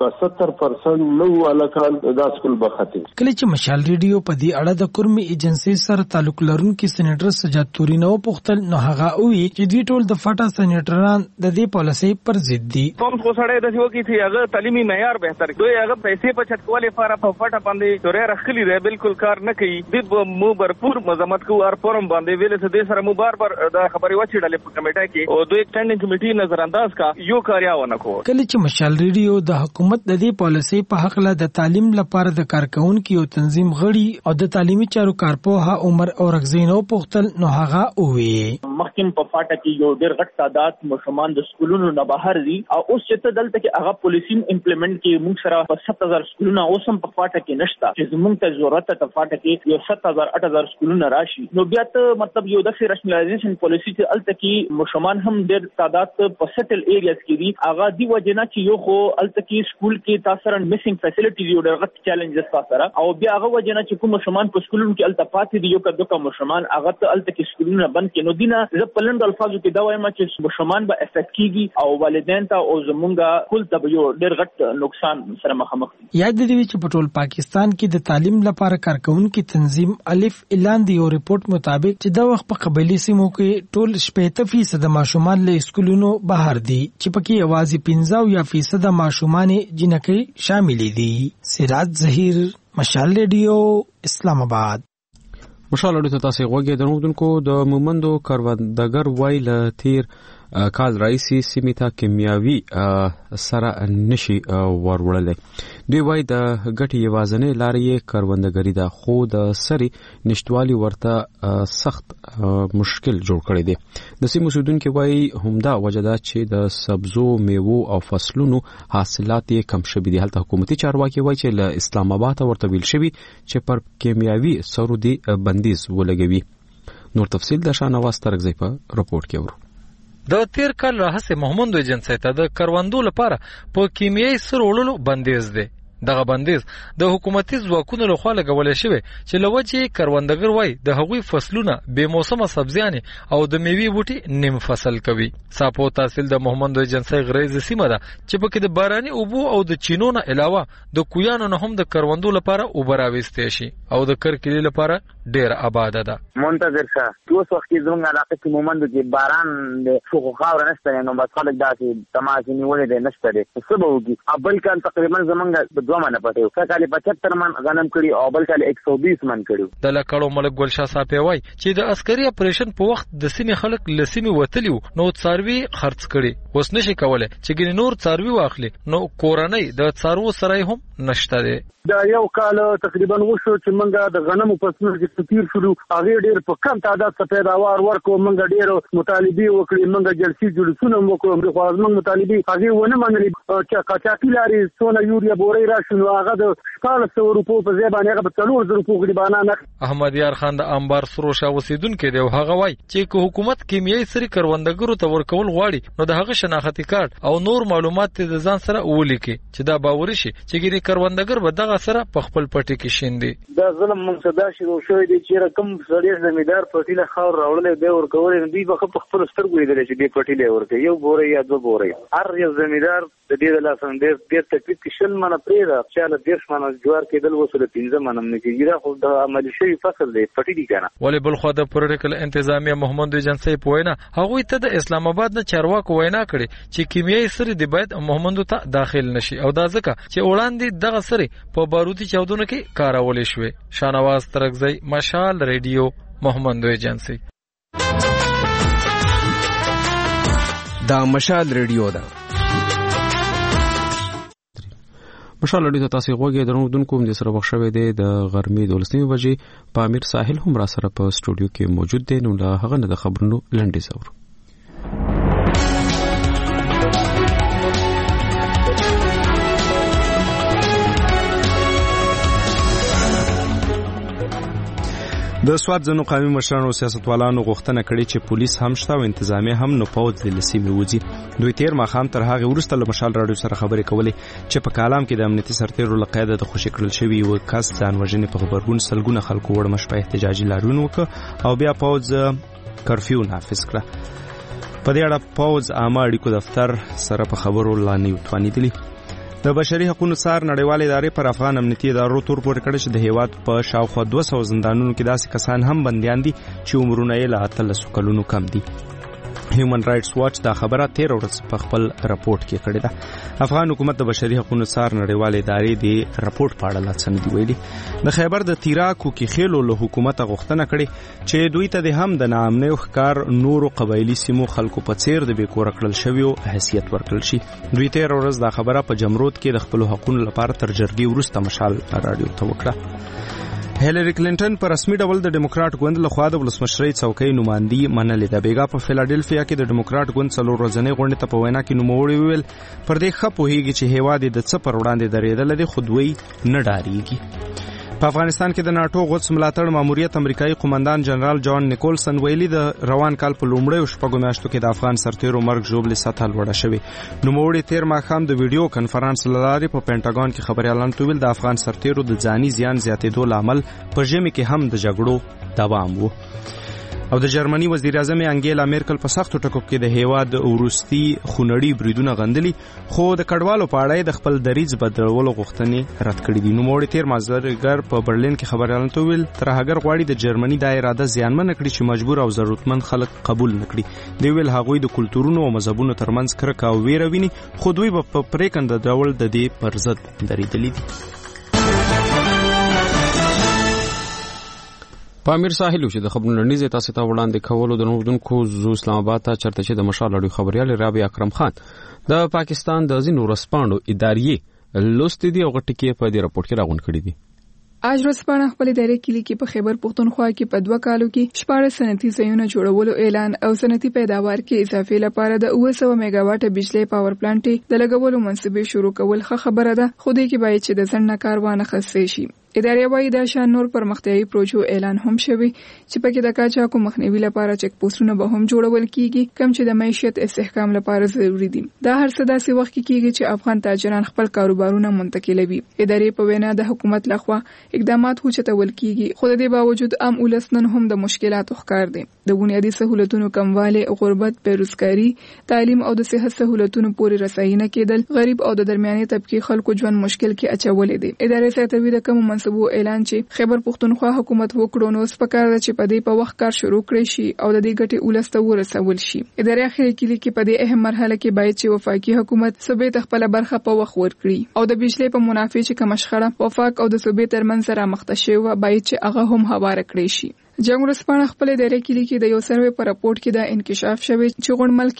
70% نو الکان د اسکول بخته. کله چې مشال ریډیو په دې اړه د کورمي ایجنسی سره تعلق لرونکي سېنیټر سجاد تورینو پوښتل نو هغه وی چې دوی ټول د فاټا سېنیټران د دې پالیسي پر ضد دي. کوم څه سره د یو کې چې هغه تعلیمي معیار بهتر دوی هغه پیسې په چټکوالې فاره په فاټا باندې تورې راخلي دی بالکل کار نه کوي. د مو برپور مزمت کو ار فورم باندې ویل څه د سره مو بار د خبري وچړلې په کمیټه کې او دوی سټانډینګ کمیټي نظر انداز کا یو کاریا ونه کو. کله چې مشال ریډیو د حکومت د دې پالیسي په حق له د تعلیم لپاره د کارکونکو یو تنظیم غړي او د تعلیمي چارو کارپوه عمر اورغزینو پوښتل نو هغه وی مخکم په فاټا کې یو ډېر غټ تعداد مشمان د سکولونو نه بهر دي او اوس چې دلته کې هغه پالیسی امپلیمنٹ کې موږ سره په 7000 سکولونه اوسم په فاټا کې نشته چې زموږ ته ضرورت ته فاټا کې یو 7000 8000 سکولونه راشي نو بیا ته مطلب یو د ریشنلایزیشن پالیسی چې الته کې مشمان هم ډېر تعداد په سټل ایریاز کې دي هغه دی وجنه چې یو خو الته کې سکول کې تاسو رن میسینګ فیسیلیټیز یو ډېر غټ چیلنجز تاسو او بیا هغه وجنه چې کوم مشمان په سکولونو کې الته پاتې دي یو کډو مشمان هغه ته الته کې سکولونه بند کې نو دینه ز پلند الفاظو کې دا وایم چې مشمان به افیکټ کیږي او والدین ته او زمونږه کول ته یو ډېر غټ نقصان سره مخامخ دي. یاد دی چې په ټول پاکستان کې د تعلیم لپاره کارکونکو تنظیم الف اعلان دی یو ریپورت مطابق چې دا وخت په قبایلی سیمو کې ټول 80% ماشومان له اسکولونو بهر دي چې پکې یوازې 15% ماشومان جنکې شامل دي. سراج ظهیر مشال ریډیو اسلام آباد. مشال اړیته تاسو غوږی درنوونکو د مومندو کاروندګر وای ل تیر کال رئیسي سیمې ته کیمیاوي سره نشي ورولې. دوی وای د ګټي یوازنې لارې کاروندګری ده خو د سری نشټوالي ورته سخت مشکل جوړ کړی دی. د سیمو اوسیدونکو وای همدا وجدا چې د سبزو میوو او فصلونو حاصلات یې کم شوي دي. هلته حکومتي چارواکي وای چې له اسلام آباد ورته ویل شوی چې پر کیمیاوي سرو دی بندیز ولګوي. نور تفصیل د شانواز ترغزی په رپورت کې ورو. د تیر کال راهسې محمد ایجنسی ته د کروندو لپاره په کیمیاوي سرو وړلو بندیز دی. دغه بندیز د حکومتي ځواکونو لخوا لګولې شوی چې لوجه کروندګر وای د هغوی فصلونه به موسمه سبزیانې او د میوي بوټي نیم فصل کوي. ساپو تحصیل د محمد ایجنسی غریز سیمه ده چې پکې د باراني اوبو او د چینو نه علاوه د کویانو نه هم د کروندو لپاره اوبه راوستې شي او د کرکلی لپاره ډیر آباد ده. منتظر شه اوس وخت زموږ علاقه کې مومند کې باران د فوق خاور نشته نو بس خلک داسې تماشې نیولې ده نشته ده سبوږي ابل کال تقریبا زمونږ منه پټیو کله 75 من غنم کړي او بل کله 120 من کړي. د لکړو ملک ګلشاه صاحب وای چې د عسکري اپریشن په وخت د سیمې خلک لسیمې وتلیو نو څاروي خرڅ کړي اوس نشي کولای چې ګنې نور څاروي واخلي نو کورنۍ د څارو سره هم نشته ده. دا یو کال تقریبا وشو چې منګه د غنمو فصلونو کې تیر شلو هغه ډیر په کم تعداد څخه پیداوار ورکو منګه ډیر مطالبه وکړي منګه جلسي جلسونه وکړو د خوازمن مطالبه هغه ونه منلي چې قاچاقي لاري سونه یوریا بوري راشنو هغه د 1400 روپو په ځای باندې هغه په 400 روپو غریبانه نه. احمد یار خان د انبار سروشا وسیدونکو دی هغه وای چې حکومت کیمیاوي سری کروندګرو ته ورکول غواړي نو د هغه شناختی کارت او نور معلومات د ځان سره ولیکي چې دا باوري شي چې ګری کروندګر به دغه سره په خپل پټي کې شیندي. دا ظلم منصدا شروع شوی دی چې رقم سړی زمیدار پټي له خاور راوړل دی ور کولې دی په خپل سترګو لیدل چې دی پټي له ورته یو بوري یا دو بوري هر یو زمیدار د دې د لاسن ډېر تکلیف کې شل منه پرې را چې له 10 منه جوار کېدل وسله 15 منه نه کېږي دا خو د عملی شوی فصل دی پټي دی کنه. ولې بل خو د پولیټیکل انتظامیه محمد ایجنسی پوینا هغه ته د اسلام آباد نه چارواکو وینا کړي چې کیمیاوي سری دی باید محمد ته داخل نشي او دا ځکه چې وړاندې دغه سری په بارودي چاودنو کې کارول شوی. شانواز ترغزی مشال ریډیو محمد ایجنسی. دا مشال ریډیو ده. مشال ریډیو تاسو غوږی درنوونکو د سره بخښوي د غرمې 12 بجې په امیر ساحل هم را سره په سټوډیو کې موجود دی. نو له هغه نه د خبرونو لنډي زور. د سواد ځنو قومي مشرانو او سیاستوالانو غوښتنه کړې چې پولیس هم شته او انتظامیه هم نو پوز د لسیمې وځي. دوی تیر ماخام تر هغه ورسته له مشال راډیو سره خبرې کولې چې په کالام کې د امنیتي سرتیرو له قیاده د خوشی کړل شوی و کس ځان وژنې په خبرګون سلګونه خلکو وړ مش په احتجاجي لاریون وکړ او بیا پوز کرفیو نافذ کړ. په دې اړه پوز عامه اړیکو دفتر سره په خبرو لا نه وتوانیدلی. د بشري حقوقو څار نړیوالې ادارې پر افغان امنیتي ادارو تور پورې کړی چې د هیواد په شاوخوا 200 زندانونو کې داسې کسان هم بنديان دي چې عمرونه یې له 13 کلونو کم دي. هیومن رائټس واچ دا خبره 13 ورځې په خپل راپورټ کې کړې ده. افغان حکومت د بشري حقوقو څار نړیوالې ادارې د راپورټ په اړه لا څه نه دی ویلي. د خیبر د تیراکو کې خېلو له حکومت غوښتنه کړې چې دوی ته د هم د ناامنۍ او ښکار نورو قبایلی سیمو خلکو په څیر د بیکور کړل شویو حیثیت ورکړل شي. دوی 13 ورځې دا خبره په جمرود کې د خپل حقوقو لپاره تر جرګې وروسته مشال راډیو ته وکړه. هیلری کلینټن پر رسمي ډول د ډیموکرات ګوند له خوا د ولسمشرۍ څوکۍ نمائندګي منلې ده. بیګا په فیلادلفیا کې د ډیموکرات ګوند څلور ورځنۍ غونډې ته په وینا کې نوموړي ویل پر دې ښه پوهیږي چې هیواد د څه پر وړاندې درېدل دي خو دوی نه ډاریږي. په افغانستان کې د ناتو غوڅ ملاتړ ماموریت امریکایي قومندان جنرال جان نیکولسن ویلي د روان کال په لومړیو شپږو میاشتو کې د افغان سرتیرو مرګ ژوبلې سطح لوړه شوې. نوموړي تیر ماښام د ویډیو کنفرانس له لارې په پینټاګون کې خبريالان ته ویل د افغان سرتیرو د ځاني زیان زیاتېدو لامل په ژمي کې هم د جګړو دوام و. او د جرمني وزیر اعظم انګیلا میرکل په سختو ټکو کې د هیواد وروستي خونړي بریدونه غندلي خو د کډوالو په اړه د خپل دریځ بدلولو غوښتنې رد کړې دي. نوموړي تیر مازدیګر په برلین کې خبريالان ته ویل تر هغه غواړي د جرمني د اراده زیانمن کړي چې مجبور او ضرورتمند خلک قبول نکړي. دی ویل هغوی د کلتورونو او مذهبونو ترمنځ کرکه او ویره ویني خو دوی په پریکنده ډول د دې پر ضد درېدلي دي. په امیر ساحل چې د خبرونو لنډیز تاسو ته وړاندې کولو د نوردونکو زو اسلام آباد ته چرته چې د مشال اړیو خبريال رابعه اکرم خان د پاکستان د ځینو ورسپاندو ادارې لوستې دي او غټکې په دې راپورټ کې راغونډ کړي دي. اج ورځپاڼه خپل ادارې کلی کې په خیبر پښتونخوا کې په 2 کالو کې 14 صنعتي ځایونه جوړولو اعلان او صنعتي پیداوار کې اضافه لپاره د 900 میگا واټ بجلی پاور پلانټ د لګولو منصوبې شروع کول ښه خبره ده خو دې کې باید چې د ځنډ کاروان خاصه شي. ادارې وايي دا شان نور پرمختیايي پروژو اعلان هم شوی چې پکې د قاچاقو مخنیوي لپاره چک پوسټونه به هم جوړول کیږي کوم چې د معیشت استحکام لپاره ضروری دي. دا هر څه داسې وخت کې کیږي چې افغان تاجران خپل کاروبارونه منتقلوي. ادارې په وینا د حکومت لخوا اقدامات هوچتول کیږي خو د دې باوجود عام ولسنن هم د مشکلاتو ښکار دي. د بنیادي سہولتونو کموالی، غربت، بیروزګاری، تعلیم او د صحت سہولتونو پورې رسایي نه کېدل غریب او د درمیاني طبقه خلکو ژوند مشکل کې اچولې دي. ادارې ساتوي د کوم منصبو اعلان چې خیبر پښتونخوا حکومت وکړو نو سپکار چې په دې په وخت کار شروع کړی شي او د دې ګټې ولسته ورسول شي. ادارې اخري کلی کې په دې اهم مرحله کې باید چې وفاقي حکومت صوبې خپل برخه په وخت ورکړي او د بجلی په منافع چې کوم شخړه وفاق او د صوبې ترمنځ سره مخته شوی باید چې هغه هم هواره کړی شي. جنگ ورسپاڼه خپل ادارې کې لیکي د یو سروې پر راپورټ کې دا انکشاف شوی چې غون ملک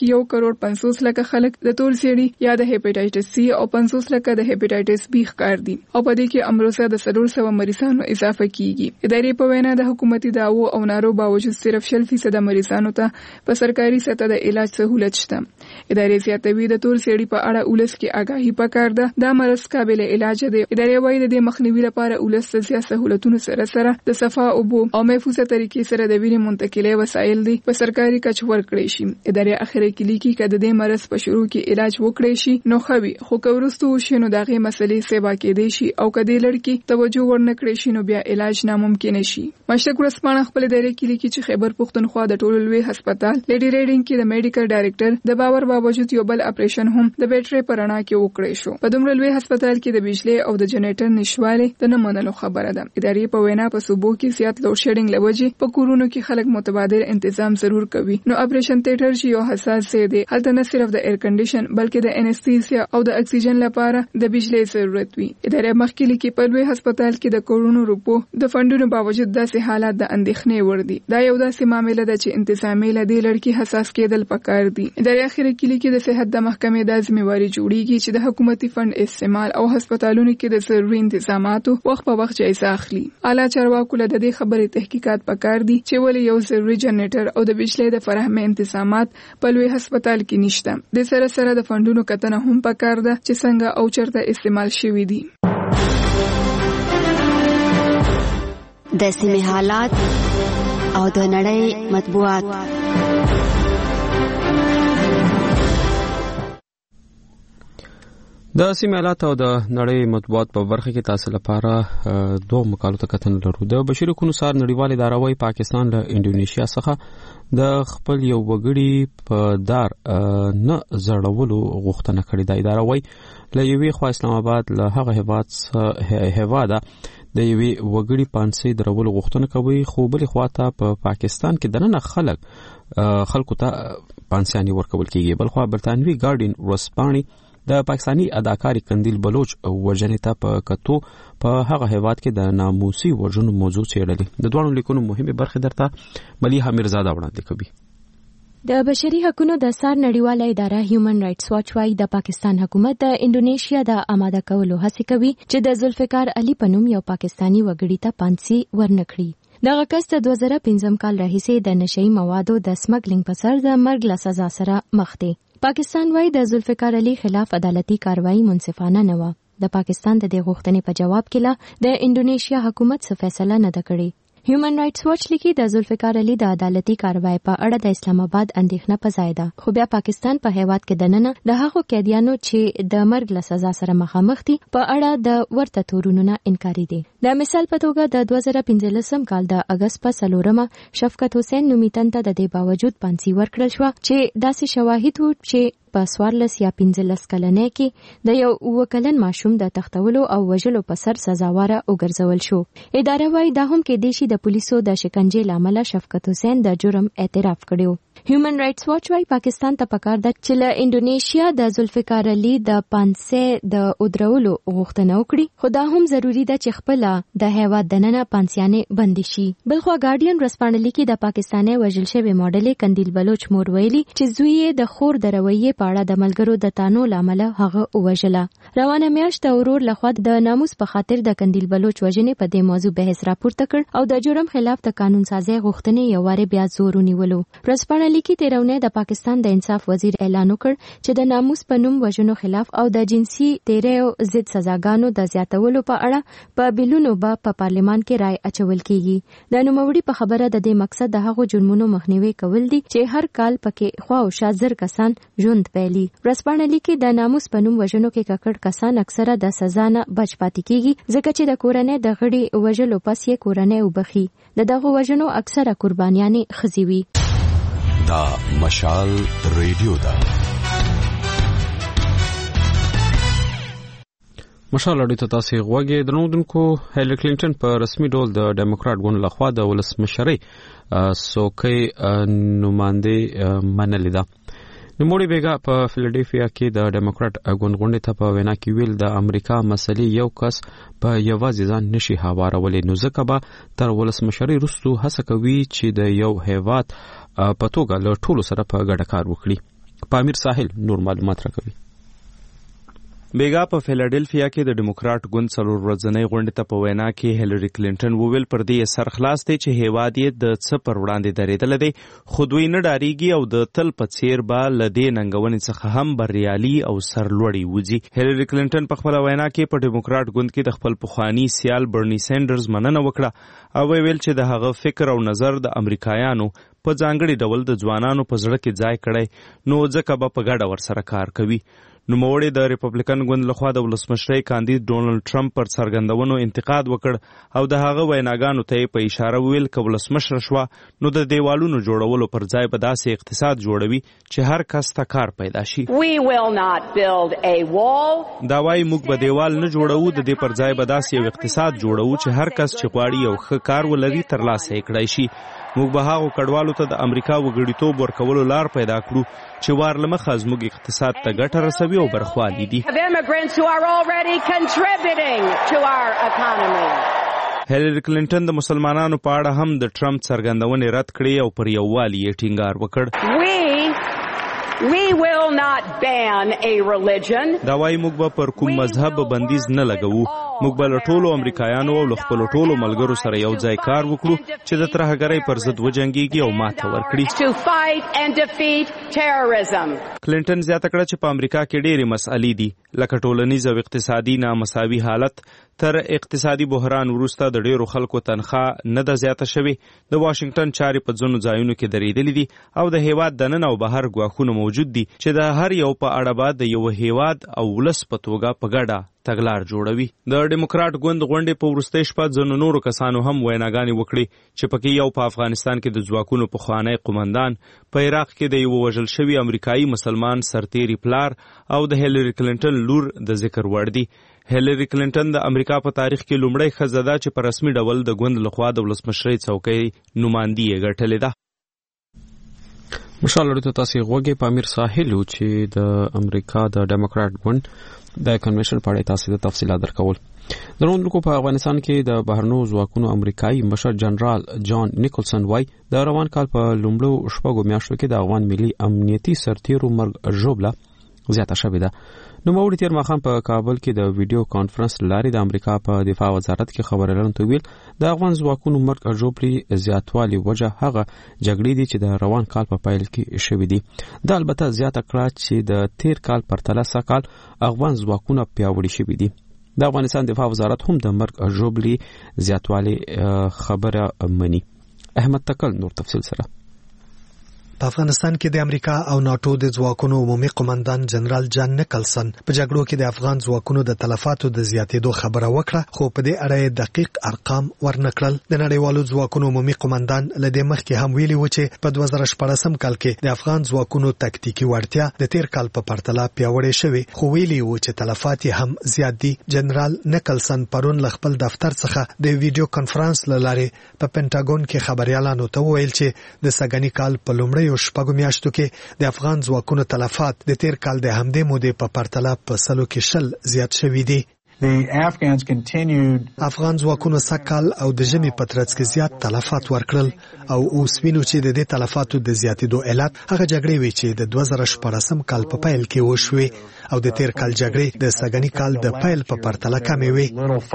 1.50 خلک د تول سیړي یا د هپاتایټس سی او 50 لک د هپاتایټس بی ښکار دي او په دې کې امروزه د 300 مریضانو اضافه کیږي. ادارې په وینا د حکومتي داوو او نارو باوجود صرف 0% مریضانو ته په سرکاري سطح د علاج سہولت شته. ادارې زیاتوي د تول سیړي په اړه ولس کې آگاهي پکار ده. دا مرض قابل علاج دی. ادارې وايي د مخنیوي لپاره ولس ته زیات سہولتونو سره د صفا اوبو او محفوظ طریقې سره د وینې منتقلې وسایل دي په سرکاري کچ ورکړي شي. ادارې اخري کې لیکي کده د مرض په شروع کې علاج وکړي شي نو خوي خو کورستو شنو دغه مسلې سیوا کېدې شي او کدی لړکی توجه ورنکړي شي نو بیا علاج ناممکن شي. مشرق ورسپانه خپل ادارې کې لیکي چې خیبر پښتونخوا د ټولو لوی هسپتال لیډي ریډینګ کې د میډیکل ډایریکټر د باور باوجود یو بل اپریشن هم د بیټري پرانا کې وکړي شو. په دومره لوی هسپتال کې د بجلی او د جنریټر نشواله د نه منلو خبره ده. ادارې په وینا په صوبو کې زیات لوډ شیډینګ لوي وجې په کورونو کې خلک متبادل تنظیم ضرور کوي. نو اپریشن تیټر چې یو حساس ځای دی، هلته نه صرف د ایر کنډیشن بلکې د انستیزیا او د اکسیجن لپاره د بجلی ضرورت وي. اداره مخکې لیکي په لوی هسپتال کې د کروڑونو روپو د فندونو باوجود داسې حالات د اندېښنې وړ دي. دا یو داسې معامله ده چې انتظامی له دې لړ کې حساس کېدل پکار دي. اداره اخر کې لیکي د صحت د محکمې د ذمہواری جوړیږي چې د حکومتي فند استعمال او هسپتالونو کې د ضروري انتظاماتو وخت په وخت جایزه اخلي. اعلی چارواکو له دې خبرې تحقیقات پکار دي چې ولې یو ضروري جنریټر او د بجلی د فراهمي انتظامات په لوی هسپتال کې نشته. د سره سره د فندونو کتنه هم پکار ده چې څنګه او چرته استعمال شوي دي. د سیمې حالات او د نړۍ مطبوعات. د سیمې حالات او د نړۍ مطبوعات په برخه کې تاسو لپاره دوه مقالو ته کتنه لرو. د بشري حقوقو سازمان نړیوال اداره وايي پاکستان له انډونیشیا څخه د خپل یو وګړي په دار نه زړولو غوښتنه کړې ده. اداره وايي له یوې خوا اسلام آباد له هغه هیواده د یوې وګړي پانسي درولو غوښتنه کوي، خو بلې خواته په پاکستان کې دننه خلکو ته پانسیاني ورکول کیږي. بل خوا برتانوي ګارډین ورسپاڼي د پاکستانی اداکاری کندیل بلوچ وژنې ته په کتو په هغه هیواد کې د ناموسي وژنو موضوع څېړلې. د دوه لیکونو مهمه برخه درته ملیحه میرزاده وړاندې کوي. د بشري حقوقو د سار نړیواله اداره هیومن رائټس واچ وايي د پاکستان حکومت د انډونیشیا د آماده کولو هڅه کوي چې د ذوالفقار علي په نوم یو پاکستانی وګړي ته پانسي ورنکړي. دغه کس د 2015 کال راهیسې د نشئی موادو د سمګلینګ په سر د مرګ له سزا سره مخ دی. پاکستان وايي د ذوالفقار علي خلاف عدالتي کاروایی منصفانه نه و. د پاکستان د دې غوښتنې په جواب کې لا د انډونیشیا حکومت څه فیصله نه ده کړې. هیومن رائټس واچ لیکي د ذوالفقار علي د عدالتي کاروایی په اړه د اسلام آباد اندېښنه په ځای ده، خو بیا پاکستان په هیواد کې دننه د هغو قیدیانو چې د مرګ له سزا سره مخامخ دي په اړه د ورته تورونو نه انکاري دي. د مثال په توګه د 2015 کال د اگست په 4 شفقت حسین نومیتن ته د دې باوجود پانسي ورکړل شو چې داسې شواهد وو چې په 14 یا 15 کلنۍ کې د یو 9 کلن ماشوم د تختولو او وژلو په سر سزاواره وګرځول شو. اداره وايي دا هم کې دیشي د پولیسو د شکنجې لامل شفقت حسین د جرم اعتراف کړو. هیومن رائټس واچ وايي پاکستان ته پکار ده چې له انډونیشیا د ذوالفقار علي د پانسي د ودرولو غوښتنه وکړي، خو دا هم ضروری ده چې خپل د هیواد دننه پانسیانې بند شي. بلخو ګارډین ورسپاڼلي کې د پاکستاني وژل شوی ماډل کندیل بلوچ مور ویلي چې زوی د خور د رویې په اړه د ملګرو د تانو لامل هغه وژله. روانه میاشت د ورور لخوا د ناموس په خاطر د کندیل بلوچ وژنې په دې موضوع بحث راپورته کړ او د جرم خلاف د قانون سازي غوښتنې یو واره بیا زور ونیولو. لیکي تیرونه د پاکستان د انصاف وزیر اعلان وکړ چې د ناموس په نوم وژنو خلاف او د جنسي تیریو ضد سزاګانو د زیاتولو په اړه په بیلونو په پارلمان کې رائے اچول کیږي. د نوموړي په خبره د دې مقصد د هغو جرمونو مخنیوي کول دي چې هر کال پکې خوا او شا زر کسان ژوند پیلي. ورسپاڼلي کې د ناموس په نوم وژنو کې ککړ کسان اکثره د سزا نه بچ پاتې کیږي ځکه چې د کورنۍ د غړي وژلو پس یې کورنۍ وبخي. دغه وژنو اکثره قربانیانې ښځې وي. دا مشال ریډیو دا مشال ریډیو ته تاسو غوږی درنودونکو. هیلری کلینټن په رسمي ډول د ډیموکرات ګوند لخوا د ولسمشرۍ څوکۍ نماینده منلې ده. نوموړي بیګا په فیلډلفیا کې د ډیموکرات ګوند غونډې ته په وینا کې ویل د امریکا مسلې یو کس په یوازې ځان نشي هوارولې، نو ځکه به تر ولسمشرۍ وروسته هڅه کوي چې د یو هیواد په توګه له ټولو سره په ګډه کار وکړي. پامیر ساحل نور معلومات راکوي. بیګا په فیلډلفیا کې د ډیموکرات ګوند څلور ورځنۍ غونډې ته په وینا کې هیلری کلینټن وویل پر دې سر خلاص دی چې هیواد یې د څه پر وړاندې درېدلی دی، خو دوی نه ډاریږي او د تل په څیر به له دې ننګونې څخه هم بریالي او سرلوړي وځي. هیلری کلینټن په خپله وینا کې په ډیموکرات ګوند کې د خپل پخواني سیال برني سینډرز مننه وکړه او ویل چې د هغه فکر او نظر د امریکایانو په ځانګړي ډول د ځوانانو په زړه کې ځای کړی، نو ځکه به په ګډه ورسره کار کوي. نوموړي د ریپبلیکن ګوند لخوا د ولسمشرۍ کاندید ډونالډ ټرمپ پر څرګندونو انتقاد وکړ او د هغه ویناګانو ته په اشاره ویل که ولسمشر شوه نو د دیوالونو جوړولو پر ځای به داسې اقتصاد جوړوي چې هر کس ته کار پیدا شي. دا وایي موږ به دیوال نه جوړوو، د دې پر ځای به داسې یو اقتصاد جوړوو چې هر کس چې غواړي یو ښه کار ولري ترلاسه یې کړی شي. موږ به هغو کډوالو ته د امریکا وګړیتوب ورکولو لار پیدا کړو چې وار له مخه زموږ اقتصاد ته ګټه رسوي او برخوالي دي. هیلری کلینټن د مسلمانانو په اړه هم د ټرمپ څرګندونې رد کړې او پر یووالي یې ټینګار وکړ. دا وایي موږ به پر کوم مذهب بندیز نه لګوو، موږ به له ټولو امریکایانو او له خپلو ټولو ملګرو سره یو ځای کار وکړو چې د ترهګرۍ پر ضد وجنګېږي او ماته ورکړي. کلینټن زیاته کړه چې په امریکا کې ډېرې مسئلې دي لکه ټولنیز او اقتصادي نامساوي حالت. تر اقتصادي بحران وروسته د ډېرو خلکو تنخواه نه ده زیاته شوې. د واشنگټن چارې په ځینو ځایونو کې درېدلې دي او د هیواد دننه او بهر ګواښونه موجود دي چې د هر یو په اړه به د یو هیواد او ولس په توګه په ګډه تګلار جوړوي. د ډیموکراټ ګوند غونډې په وروستۍ شپه ځینو نورو کسانو هم ویناګانې وکړې چې پکې یو په افغانستان کې د ځواکونو پخوانی قومندان، په عراق کې د یو وژل شوي امریکایي مسلمان سرتیري پلار او د هیلری کلینټن لور د ذکر وړ دي. هیلری کلینټن د امریکا په تاریخ کې لومړی ښځه ده چې په رسمي ډول د ګوند لخوا د ولسمشرۍ څوکۍ نمایندګي یې ګټلې ده. مشال لري تاسو غوږی په امیر ساحل چې د امریکا د ډیموکراټ ګوند د کنونشن په اړه تاسو د تفصیلات درکول. دروندونکو په افغانستان کې د بهرنو ځواکونو امریکایي مشر جنرال جان نیکلسن وای د روان کال په لومړو شپږو میاشتو کې د افغان ملي امنیتي سرتیرو مرګ ژوبله زیاته شوې ده. نوموړي تیر ماښام په کابل کې د ویډیو کانفرنس لاري د امریکا په دفاع وزارت کې خبريالانو ته ویل د افغان ځواکونو مرګ ژوبلي زیاتوالی وجه هغه جګړې دي چې د روان کال په پایل کې شوې دي. دا البته زیاته کړه چې د تیر کال پرتله سږ کال افغان ځواکونه پیاوړي شوي دي. د افغانستان دفاع وزارت هم د مرګ ژوبلي زیاتوالی خبره مني. احمد تکل نور تفصیل سره. په افغانستان کې د امریکا او ناتو د ځواکونو عمومي قومندان جنرال جان نیکلسن په جګړو کې د افغان ځواکونو د تلفاتو د زیاتېدو خبره وکړه، خو په دې اړه دقیق ارقام ورنکړل. د نړیوالو ځواکونو عمومي قومندان لدې مخکې هم ویلي و چې په 2014 کال کې د افغان ځواکونو تکتیکي وړتیا د تیر کال په پرتله پیاوړې شوې، خو ویلي و چې تلفات هم زیات دي. جنرال نیکلسن پرون له خپل دفتر څخه د ویډیو کانفرنس لاره په پینټاګون کې خبريالانو ته ویل چې د سګنی کال په لومړی شپږو میاشتو کې د افغان ځواکونو تلفات د تیر کال د همدې مودې په پرتله په سلو کې 10 زیات شوي دي. افغان ځواکونو سکهال او د ژمي په ترڅ کې زیات تلفات ورکړل او اوس وینو چې د دې تلفاتو د زیاتېدو علت هغه جګړې وي چې د 2014 کال په پیل کې وشوې او د تیر کال جګړې د سګنی کال د پیل په پرتله کمې وي.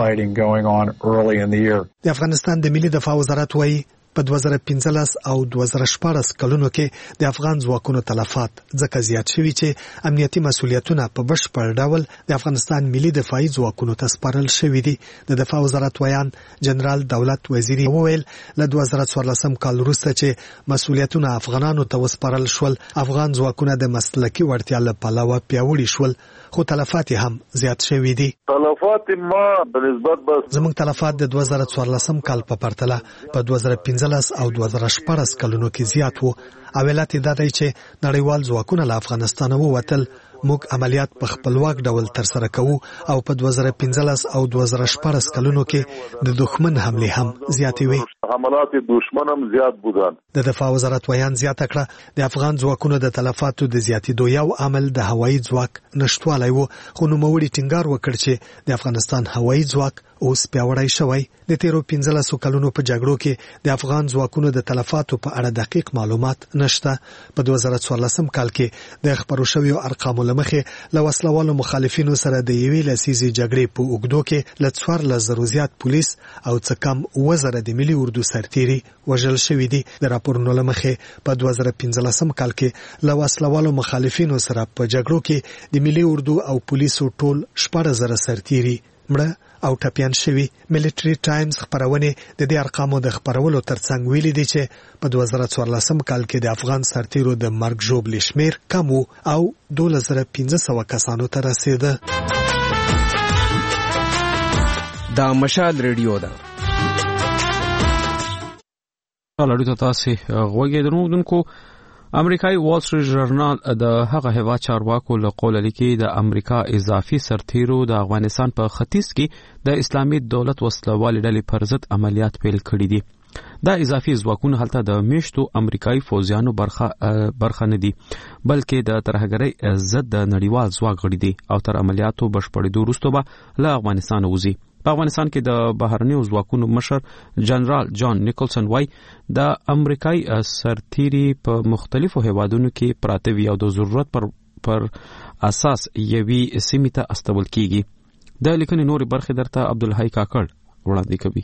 د افغانستان د ملي دفاع وزارت وایي په 2015 او 2014 کلونو کې د افغان ځواکونو تلفات ځکه زیات شوي چې امنیتي مسؤلیتونه په بشپړ ډول د افغانستان ملي دفاعي ځواکونو ته سپارل شوي دي. د دفاع وزارت ویان جنرال دولت وزیری وویل له 2014 کال وروسته چې مسؤلیتونه افغانانو ته وسپارل شول، افغان ځواکونه د مسلکي وړتیا له پلوه پیاوړي شول، خو تلفات هم زیات شوي دي. زموږ تلفات د 2014 کال په پرتله په 2015 او 2014 کلونو کې زیات وو. علت دا دی چې نړیوال ځواکونه له افغانستان ووتل. موږ عملیات په خپلواک ډول ترسره کوو او په 2015 او 2014 کلونو کې د دښمن حمله هم زیاتې وي. حملات دشمن هم زیات بودن. د دفاع وزارت ویان زیاته کړه د افغان ځواکونو د تلفاتو د زیاتېدو یو عامل د هوایي ځواک نشټوالی وو، خو نوموړي ټینګار وکړ چې د افغانستان هوایي ځواک اوس پیاوړی شوی. د تیرو 15 کلونو په جګړو کې د افغان ځواکونو د تلفاتو په اړه دقیق معلومات نشته. په 2014 کال کې د خبرو شویو ارقامو لمخې له وسلوالو مخالفینو سره د یوې لسیزې جګړې په اوږدو کې له 1400 زیات پولیس او څه کم 1000 د ملي اردو سرتیري وژل شوي دي. د راپورونو لمخې په 2015 کال کې له وسلوالو مخالفینو سره په جګړو کې د ملي اردو او پولیسو ټول 14000 سرتیري مړه او ټپيان شوي. ملټري ټایمز خبرونه د دې ارقامو د خبرولو ترڅنګ ویلي دي چې په 2014 کال کې د افغان سرتیرو د مرګ ژوبل شمیر کم او 2500 کسانو ته رسیده. دا مشال ریډیو ده. لړۍ ته تاسو غوږی درنونکو. امریکایي وال سټریټ ژورنال د هغه هیواد چارواکو له قوله لیکي د امریکا اضافي سرتیرو د افغانستان په ختیځ کې د اسلامي دولت وسلوالې ډلې پر ضد عملیات پیل کړي دي. دا اضافي ځواکونه هلته د میشتو امریکایي فوجیانو برخه نه دي بلکې د ترهګرۍ ضد د نړیوال ځواک غړي دي او تر عملیاتو بشپړېدو وروسته به له افغانستان وځي. په افغانستان کې د بهرنیو ځواکونو مشر جنرال جان نیکلسن وای د امریکایي سرتیري په مختلفو هیوادونو کې پراته وي او د ضرورت پر اساس یوي سیمې ته استول کیږي. د لیکنې نورې برخې درته عبدالحی کاکړ وړاندې کوي.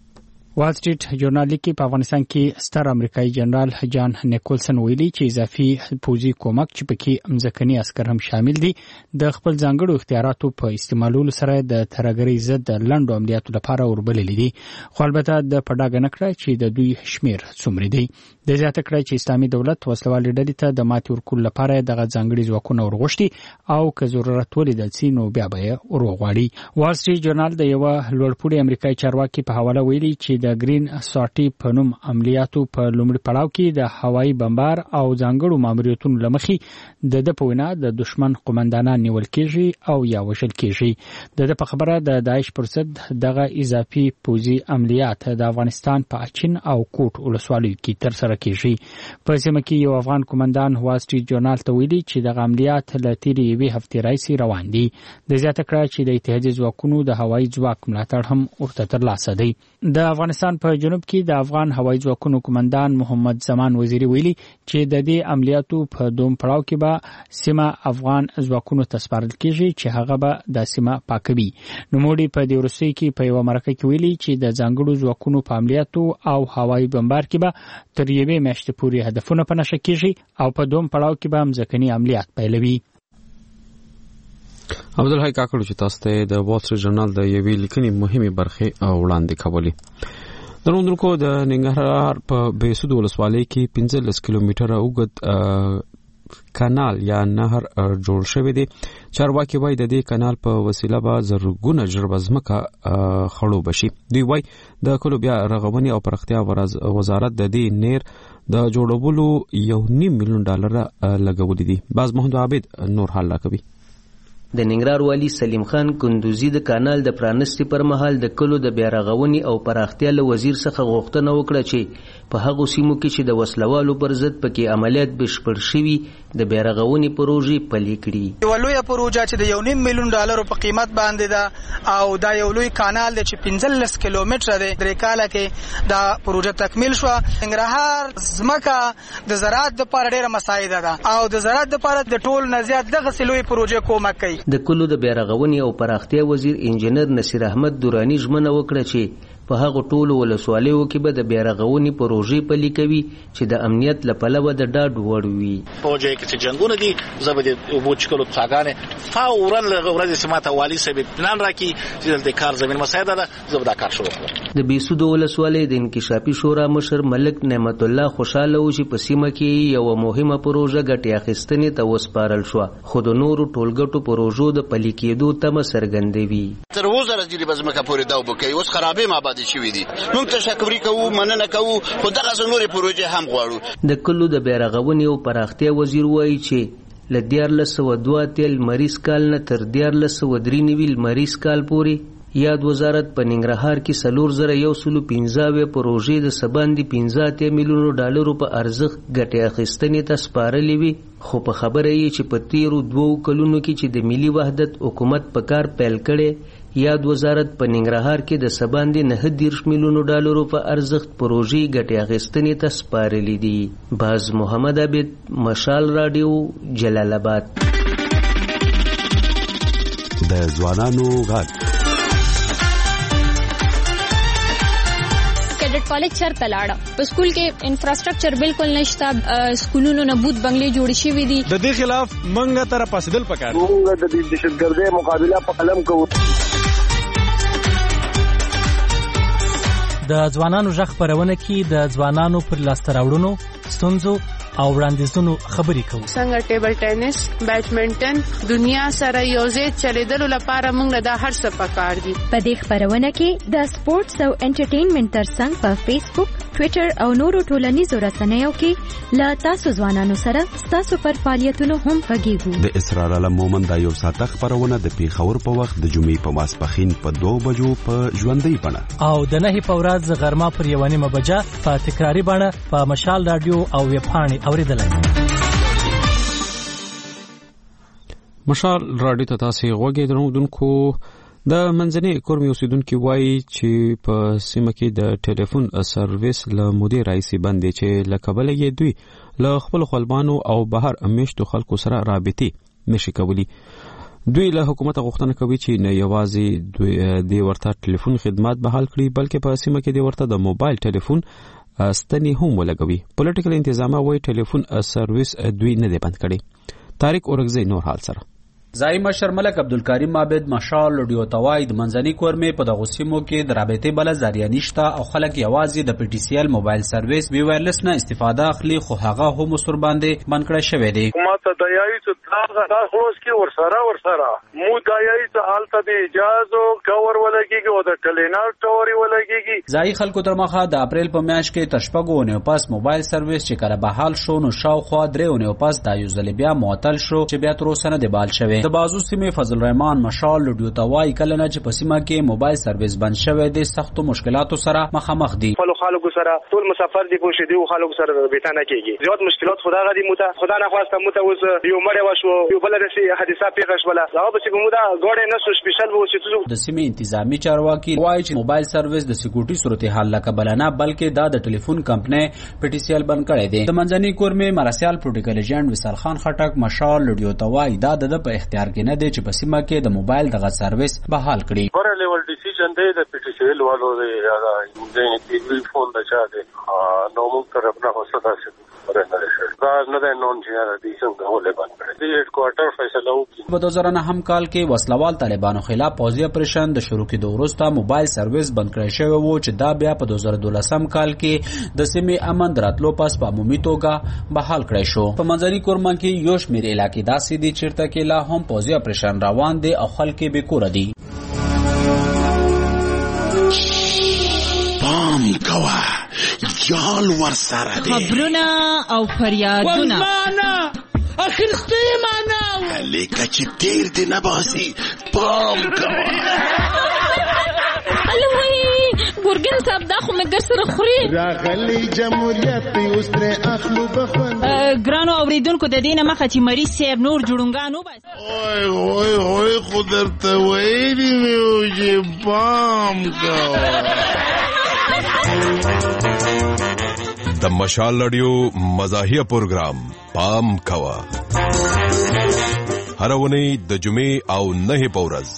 وال سټریټ ژورنال لیکي په افغانستان کې ستر امریکایي جنرال جان نیکلسن ویلي چې اضافي پوځي کومک چې پکې امځکني عسكر هم شامل دي د خپل ځانګړو اختیاراتو په استعمالولو سره د ترهګرۍ ضد د لنډو عملیاتو لپاره وربللې دي. خو البته د پډاګه نکړه چې د دوی شمیر څومره دی. د زیاته کړه چې اسلامي دولت وسلوالې ډلې ته د ماتې ورکول لپاره دغه ځانګړي ځواکونه ورغوښتي او که ضرورت ولیدل شي نو بیا به ورغواړي. وال سټریټ ژورنال د یو لوړپوړي امریکایي چارواکي په حواله ویلي چې د گرین ساټي په نوم عملیاتو په لومړي پړاو کې د هوایي بمبار او ځانګړو ماموریتونو لمخې د په وینا د دشمن قومندانان نیول کېږي او یا وژل کېږي. د په خبره د داعش پر ضد دغه اضافي پوځي عملیات د افغانستان په اچین او کوټ ولسوالیو کې تر سره کېږي. په سیمه کې یو افغان قومندان وال سټریټ ژورنال ته ویلي چې دغه عملیات له تیرې یوې هفتې راهیسې روان دي. د زیاته کړه چې د اتحادیې ځواکونو د هوایي ځواک ملاتړ هم ورته ترلاسه دی. د افغانستان په جنوب کې د افغان هوایي ځواکونو قومندان محمد زمان وزیری ویلي چې د دې عملیاتو په دوم پړاو کې به سیمه افغان ځواکونو ته سپارل کېږي چې هغه به د سیمه پاکوي. نوموړي په دې وروستۍ کې په یو مرکه کې ویلي چې د ځانګړو ځواکونو په عملیاتو او هوایي بمبار کې به تر یوې میاشتې پورې هدفونه په نښه کېږي او په دوم پړاو کې به مځکني عملیات پیلوي. عبدالحی کاکړ چې تاسو ته د وال سټریټ ژورنال د یوې لیکنې مهمه برخه وړاندې کولې. درونکو د ننګرهار په بیسود ولسوالۍ کې 15 کیلومتره اوږد کانال یا نهر جوړ شوی دی. چارواکي وایي د دې کانال په وسیله به زرګونه جربه ځمکه خړو بشي. دوی وایي د کلو بیا رغونې او پراختیا وزارت د دې نیر د جوړولو $1.5 میلیون لګولې دي. باز محمد عابد نور حال کوي. د ننګرهار والی سلیم خان کندوزی د کانال د پرانستي پر مهال د کلو د بیا رغونې او پراختیا له وزیر څخه غوښتنه وکړه چې په هغو سیمو کې چې د وسلوالو پر ضد پکې عملیات بشپړ شوي د بیا رغونې پروژې پلي کړي. یو لویه پروژه چې د $1.5 میلیون په قیمت باندې ده او دا یو لوی کانال دی چې 15 کیلومتره دی. درې کاله کې دا پروژه تکمیل شوه. ننګرهار ځمکه د زراعت لپاره ډېره مساعده ده او د زراعت لپاره د ټول نه زیات دغسې لویې پروژې کومک کوي. د کلو د بیا رغونې او پراختیا وزیر انجنیر نصیر احمد دورانی ژمنه وکړه چې په هغو ټولو ولسوالیو کې به د بیا رغونې پروژې پلي کوي چې د امنیت له پلوه د ډاډ وړ وي. پروژې کې چې جنګونه دي زه به د اوبو چښلو څاګانې فورا له ورځې چې ماته والي صاحب پلان راکړي چې دلته کار زمین مساعده ده زه به دا کار شروع کړم. د بیسود ولسوالۍ د انکشافي شورا مشر ملک نعمت الله خوشاله و چې په سیمه کې یو مهمه پروژه ګټې اخیستنې ته وسپارل شوه خو د نورو ټولګټو پروژو د پلي کېدو تمه څرګندوي. تر اوسه راځي به ځمکه پورې دا وبکوي. اوس خرابې مابادې شوي دي. موږ تشکر کوو مننه کوو خو دغه نورې پروژې هم غواړو. د کلو د بیا رغونې او پراختیا وزیر وایي چې له 1402 لمریز کال نه تر 1493 لمریز کال پورې یاد وزارت په ننګرهار کې 4115 پروژې د سباندې $15 میلیون په ارزښت ګټې اخیستنې ته سپارلې وي. خو په خبره یې چې په تیرو 2 کلونو کې چې د ملي وحدت حکومت په کار پیل کړي یاد وزارت په ننګرهار کې د سباندې $90 میلیون په ارزښت پروژې ګټې اخیستنې ته سپارلې دي. باز محمد عابد مشال رادیو جلال آباد. د ځوانانو غږ کالج چرته لاړه. په سکول کې انفراستراکچر بالکل نشته. سکولونو نه بوت بنگلې جوړ شوي دي. د دې خلاف منګه تر پاسدل پکار. موږ د دهشتګردۍ مقابله په قلم کوو. د ځوانانو ژغ خپرونه کې د ځوانانو پر لاسته راوړنو، ستونزو او وړاندیزونو خبرې کوو. څنګه ټیبل ټینس، بیډمنټن دنیا سره یوځای چلیدلو لپاره موږ دا هر څه پکار دي. په دې خبرونه کې د سپورتس او انټرټینمنټ ترڅنګ په فیسبوک، ټوئیټر او نورو ټولنیزو رسنیو کې لا تاسو ځوانانو سره تاسو پر فعالیتونو هم غږیږو. د اسرار علم مومند دا یو ساعته خبرونه د پیښور په وخت د جمعې په ماسپښین په 2 بجو په ژوندۍ بڼه او د 9 په ورځ غرمه پر 1:30 بجه په تکراری بڼه په مشال رادیو او ویبپاڼې اوریدلای. مشال رادیو ته تاسو غوږی درودونکو. د منځنۍ کورمي اوسیدونکو وایي چې په سیمه کې د ټلیفون سرویس له مدیر رئیسي باندې چې لکبل یې دوی له خپل خپلوانو او بهر میشتو خلکو سره رابطې نشي کولی. دوی له حکومت غوښتنه کوي چې نه یوازې دوی د ورته ټلیفون خدمات بحال کړي بلکې په سیمه کې د ورته د موبایل ټلیفون ستنې هم ولګوي. پولیټیکل انتظامیه وایي ټلیفون سرویس دوی نه دی بند کړي. طارق اورګزی نور حال سره. ځای مشر ملک عبدالکریم عابد مشال لډیو توای د منځني کورمې په دغه سیمو کې د رابطې بل ذریعہ نشته او خلک یوازې د پی ټی سی ایل موبایل سرویس وی وایرلس نه استفاده اخلي خو هغه هم سر باندې بند کړی شوی دی. ماته د یای څه دا خلاص کې ورسره مو د یای څه حالت دی اجازه کور ولګيږي او د ټلینار ټوري ولګيږي. ځای خلکو تر مخه د اپریل په میاشت کې تشپګونه پاس موبایل سرویس چې کله بحال شو نو شاوخوا 3 پاس د یو ځل بیا معطل شو چې بیا تر اوسه نه دی بحال شوی. د بازو سیمې فضل الرحمن مشال لډیو توای کله نه چې په سیمه کې موبایل سرویس بند شوی دی سختو مشکلاتو سره مخامخ دي. خلکو سره ټول مسافر دي پوښې دی او خلکو سره بیت نه کېږي. زیات مشکلات خدا غدي موته خدا نه خواسته موته اوس یو مړ وشو یو بل رسي حادثه پیښ شوله دا به چې موده ګوډه نه سو سپیشل وو چې د سیمې انتظامی چارواکي وایي چې موبایل سرویس د سکیورټي صورتحال لکه بلنه بلکې دا د ټلیفون کمپنۍ پی ټی سی ایل بند کړی دی. د منځني کورمې مرسیال پروتوکول ایجنټ وصال خان خټک مشال لډیو توای دا د په اختیار کې نه دی چې په سیمه کې د موبایل دغه سرویس بحال کړي. پر لیول ډیسیژن دی د پی ټی سی ایل والو دی یا د ټلیفون د چا دی نو موږ طرف نه هوسه ده دا نه ده نون چې د څنګه ولې باندې د هډ کوارټر فیصله وکړي. په 2009 کال کې وسلوال طالبانو خلاف پوځي اپریشن د شروع کېدو وروسته موبایل سرویس بند کړی شوی وو چې دا بیا په 2012 کال کې د سیمې امن دراتلو پس په عمومي توګه بحال کړی شو. په منځني کورما کې یو شمېر علاقې داسې دي چیرته کې لا هم پوځي اپریشن روان دي او خلک بې کوره دي. پام کوه جال ورسره دي خبرونه او فریادونه اخرسته معنا لیکه چې تیر دی نه باسي پام کوه ګورګین صاحب دا خو مګر سره خوري راغلی جمهوریت اوس تر اخلو بخون ګرانو اوریدونکو د دینه مخه چې مریض صاحب نور جوړونګانو بس اوه خدرته وایي مې چې پام کوه. د مشال رادیو مزاحیه پروګرام پام کوه هر ونی د جمعې او 9 په ورځ.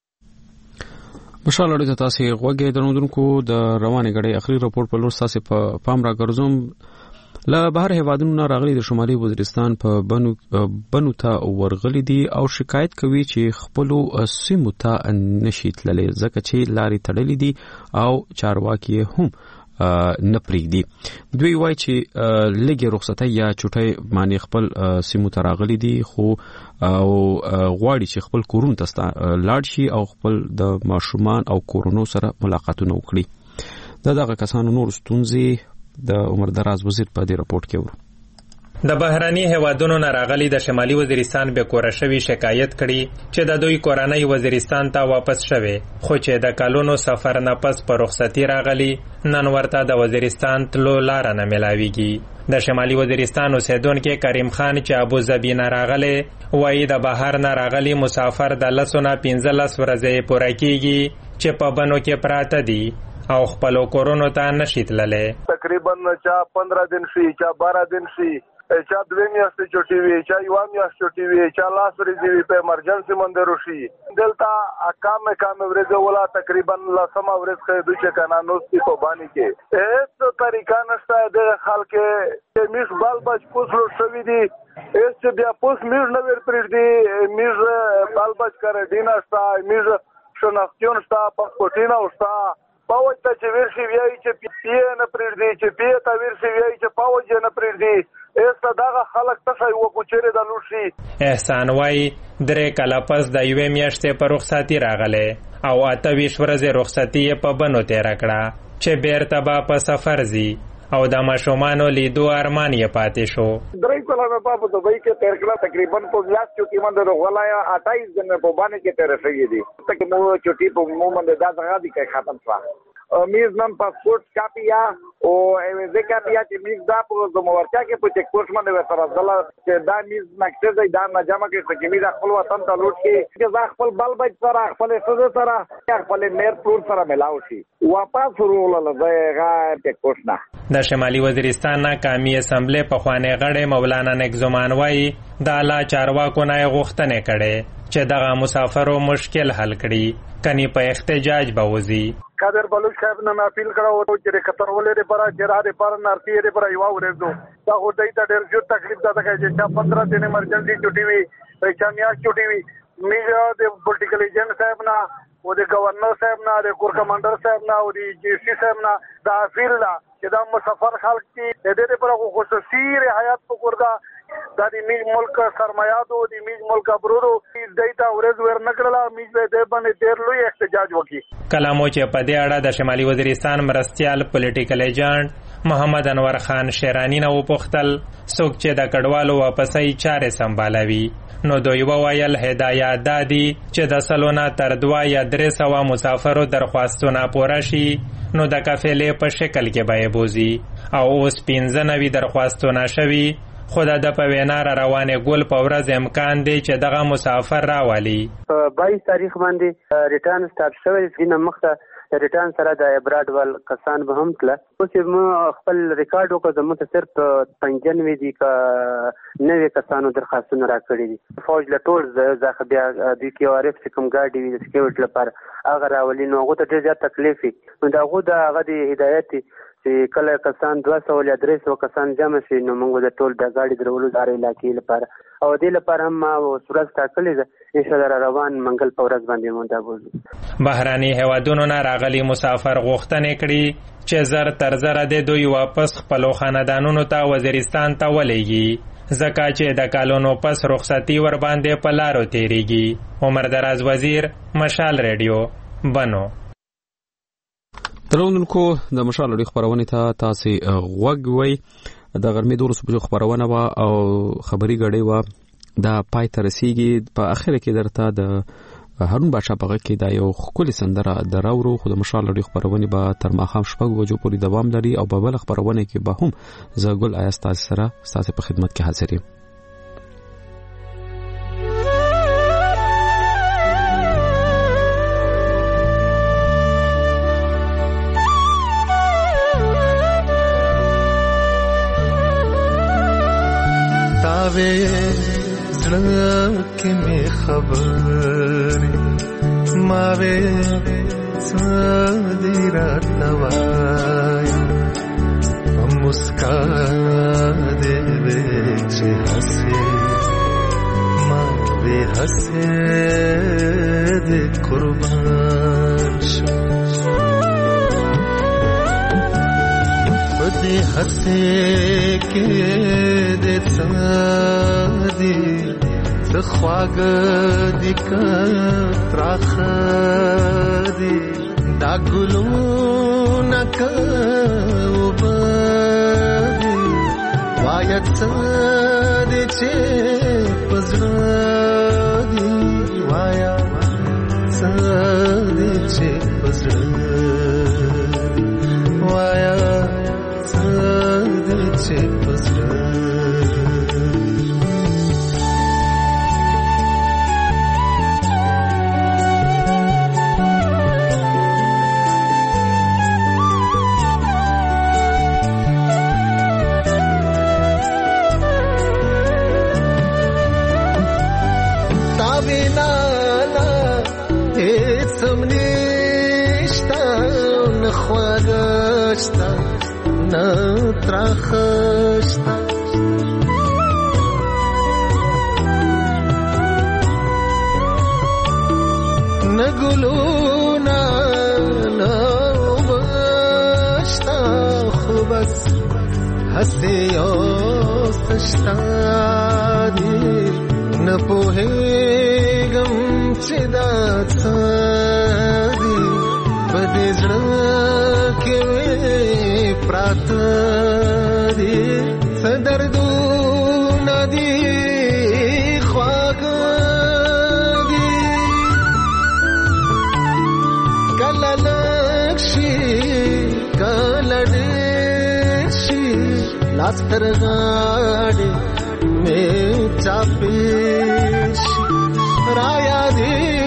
مشال رادیو ته تاسو غوږی درودونکو د روانې غړې اخري راپور په لور تاسو په پام را ګرځوم. له بهر هیوادونو راغلي د شمالي وزیرستان په بنو ته ورغلي دي او شکایت کوي چې خپل سیمو ته نشي تللی ځکه چې لارې تړلې دي او چارواکي هم نه پریږدي. دوی وایي چې لږه رخصتۍ یا چټۍ معنی خپل سیمو ته راغلي دي خو او غواړي چې خپل کورونو ته لاړ شي او خپل د ماشومان او کورونو سره ملاقاتونه وکړي. دغه کسانو نور ستونزې د عمر دراز وزیر په دې راپورټ کې ورو. د بهراني هیوادونو نه راغلي د شمالي وزیرستان به کور شوی شکایت کړي چې د دوی کورنۍ وزیرستان ته واپس شوه خو چې د کالونو سفر نه پس په رخصتي راغلي نن ورته د وزیرستان تلو لار نه ملاويږي. د شمالي وزیرستان اوسیدونکو کریم خان چې ابوظبي نه راغله وایي د بهر نه راغلي مسافر د لسونه 15 ورځې پوره کیږي چې په بنو کې پراته دي او خپل کورونو ته نشي تللی. تقریبا چا 15 دن شي چا 12 دن شي چا 2 میاشتې چټي وي چا یو میاشت چټي وي چا لاس ورځي وي په ایمرجنسي مندر شي دلته اقام ورځ ولا تقریبا لسمه ورځ کې دوی چې کنه نو ستې په باندې کې هیڅ طریقه نشته د خلک میش بال بچ پوسلو شوی دي هیڅ بیا پوس میش نه ور پرې دي میش بال بچ کړه دیناستا میش شناختیون شتا پاسپورتینا وستا پاوج ته چې ورشي ویایي چې پی نه پرېږدي چې پی ته ورشي ویایي چې پاوج نه پرېږدي ایسته دغه خلک تشه وکړو چیرې د لوټ شي. احسان وایي 3 کاله پس د 1 میاشتې په رخصتي راغلی او 28 ورځې رخصتي یې په بنو تېره کړه چې بیرته به په سفر ځي او د ماشومانو لیدو ارمان یې پاتې شو. 3 کاله مې په دبئی کې تېر کړه، تقریبا په لاس چوټي باندې غولایا 28 دن په باندې کې تېر شوی دي. تک مو چوټي په مو باندې دا ځای دی کې ختم شو. میز نن پاسپورت کاپیا او ایوزه کاپیا چې میز دا په زموارچا کې په چک پوسټ باندې سره ځله چې دا میز نقشه دی دا نجامه کې چې میز خپل وطن ته لوټ شي چې ځا خپل بل بچ سره خپل سره سره خپل میر پور سره ملاو شي واپس ورول لږه چک پوسټ نه. د شمالي وزیرستان قومي اسمبلی په خوانې غړې مولانا نګزمان وایي د اعلی چارواکو نه غوښتنې کړي چې دغه مسافرو مشکل حل کړي کني په احتجاج به وځي. قادر بلوچ صاحب نه اپیل کړو چې خطر ولې لپاره جراده پر نارتي لپاره یو ورېدو دا هوټای ته ډېر ژور تکلیف ده چې 15 دن ایمرجنسي چټي وي چې میاش چټي وي میجا د پولیټیکل ایجنټ صاحب نه او د گورنر صاحب نه د کور کمانډر صاحب نه او د جی سی صاحب نه دا اپیل ده چې دا مسافر خلک چې د دې لپاره خصوصي رعایت وکړه دا د میج ملک سرمایادو د میج ملک ابرورو دایته ورځ ور نکړه میج د باندې ډېر لوی احتجاج وکړي. کلامو چې په دې اړه د شمالي وزیرستان مرستيال پولیټیکل ایجنټ محمد انور خان شیرانی نه وپوښتل څوک چې د کډوالو واپسۍ چارې سمبالوي نو دوی وویل هدایت دادي چې د سلونه تر 2 یا 300 مسافرو درخواستونه پوره شي نو د کفیلې په شکل کې به بوزي او اوس 95 درخواستونه شوي خو د په وینا روانې ګل په ورځ امکان دی چې دغه مسافر راولي. 22 تاریخ باندې ریټرن سٹارټ شوی دینه مخته ریټرن سره د ابراډ ول کسان به هم تله اوس مو خپل ریکارډ وکړ زموږ ته صرف 95 دي کا 90 کسانو درخواستونه راکړي دي. فوج له ټول ځخه بیا د کیوارف کوم ګاډي د سکیورټ لپاره هغه راولي نو هغه ته ډېر زیات تکلیف وي نو دا هغه د هغه د هدایت چې کله کسان 200 یا 300 کسان جمع شي نو موږ د ټول د غاړي درولو د علاقې لپاره او دې لپاره هم صورت ټاکلې ده ان شاء الله روان منګل په ورځ باندې مونږ دا بوزو. بهراني هوادونو نه راغلي مسافر غوښتنې کړي چې زر تر زر د دوی واپس خپل خاندانونو ته وزیرستان ته ولېږي ځکه چې د کالونو پس رخصتي ور باندې په لارو تیریږي. عمر دراز وزیر مشال ریډیو بنو. ترونکو د مشال لري خبرونه ته تاسو غوږ وای د غرمې 2 بجو خبرونه وا او خبري غړې وا د پای تر رسیدي په اخر کې درته د هارون بادشاہ په کې دا یو خولي سندره دراورو خو د مشال لري خبرونه به تر ماخام شپږ بجو پورې دوام لري او په بل خبرونه کې به هم زګل آیا تاسو سره تاسو په خدمت کې حاضر یم. زړه می خبرې ماوې صدې راتوای مسکا دې چې هسې ماوې هسې دې قربان شو دې هسې کې دې څادي خواږه دې کتراخه دې دا ګلونه کوبدي وایه څه دې چې پزړه دې وایه څه دې چې پزړه وایه څه دې چې پزړه خواږشتا نه تراخشتا نه ګلونا نه بس هسته او سشتا دی نه پوهېږم چې دا څه دي په دې زړه کې پراته دي څه دردونه دي خواږه دي کله لږ شي کله ډېر شي لاس تر غاړې مې چاپېر شي را یادېږي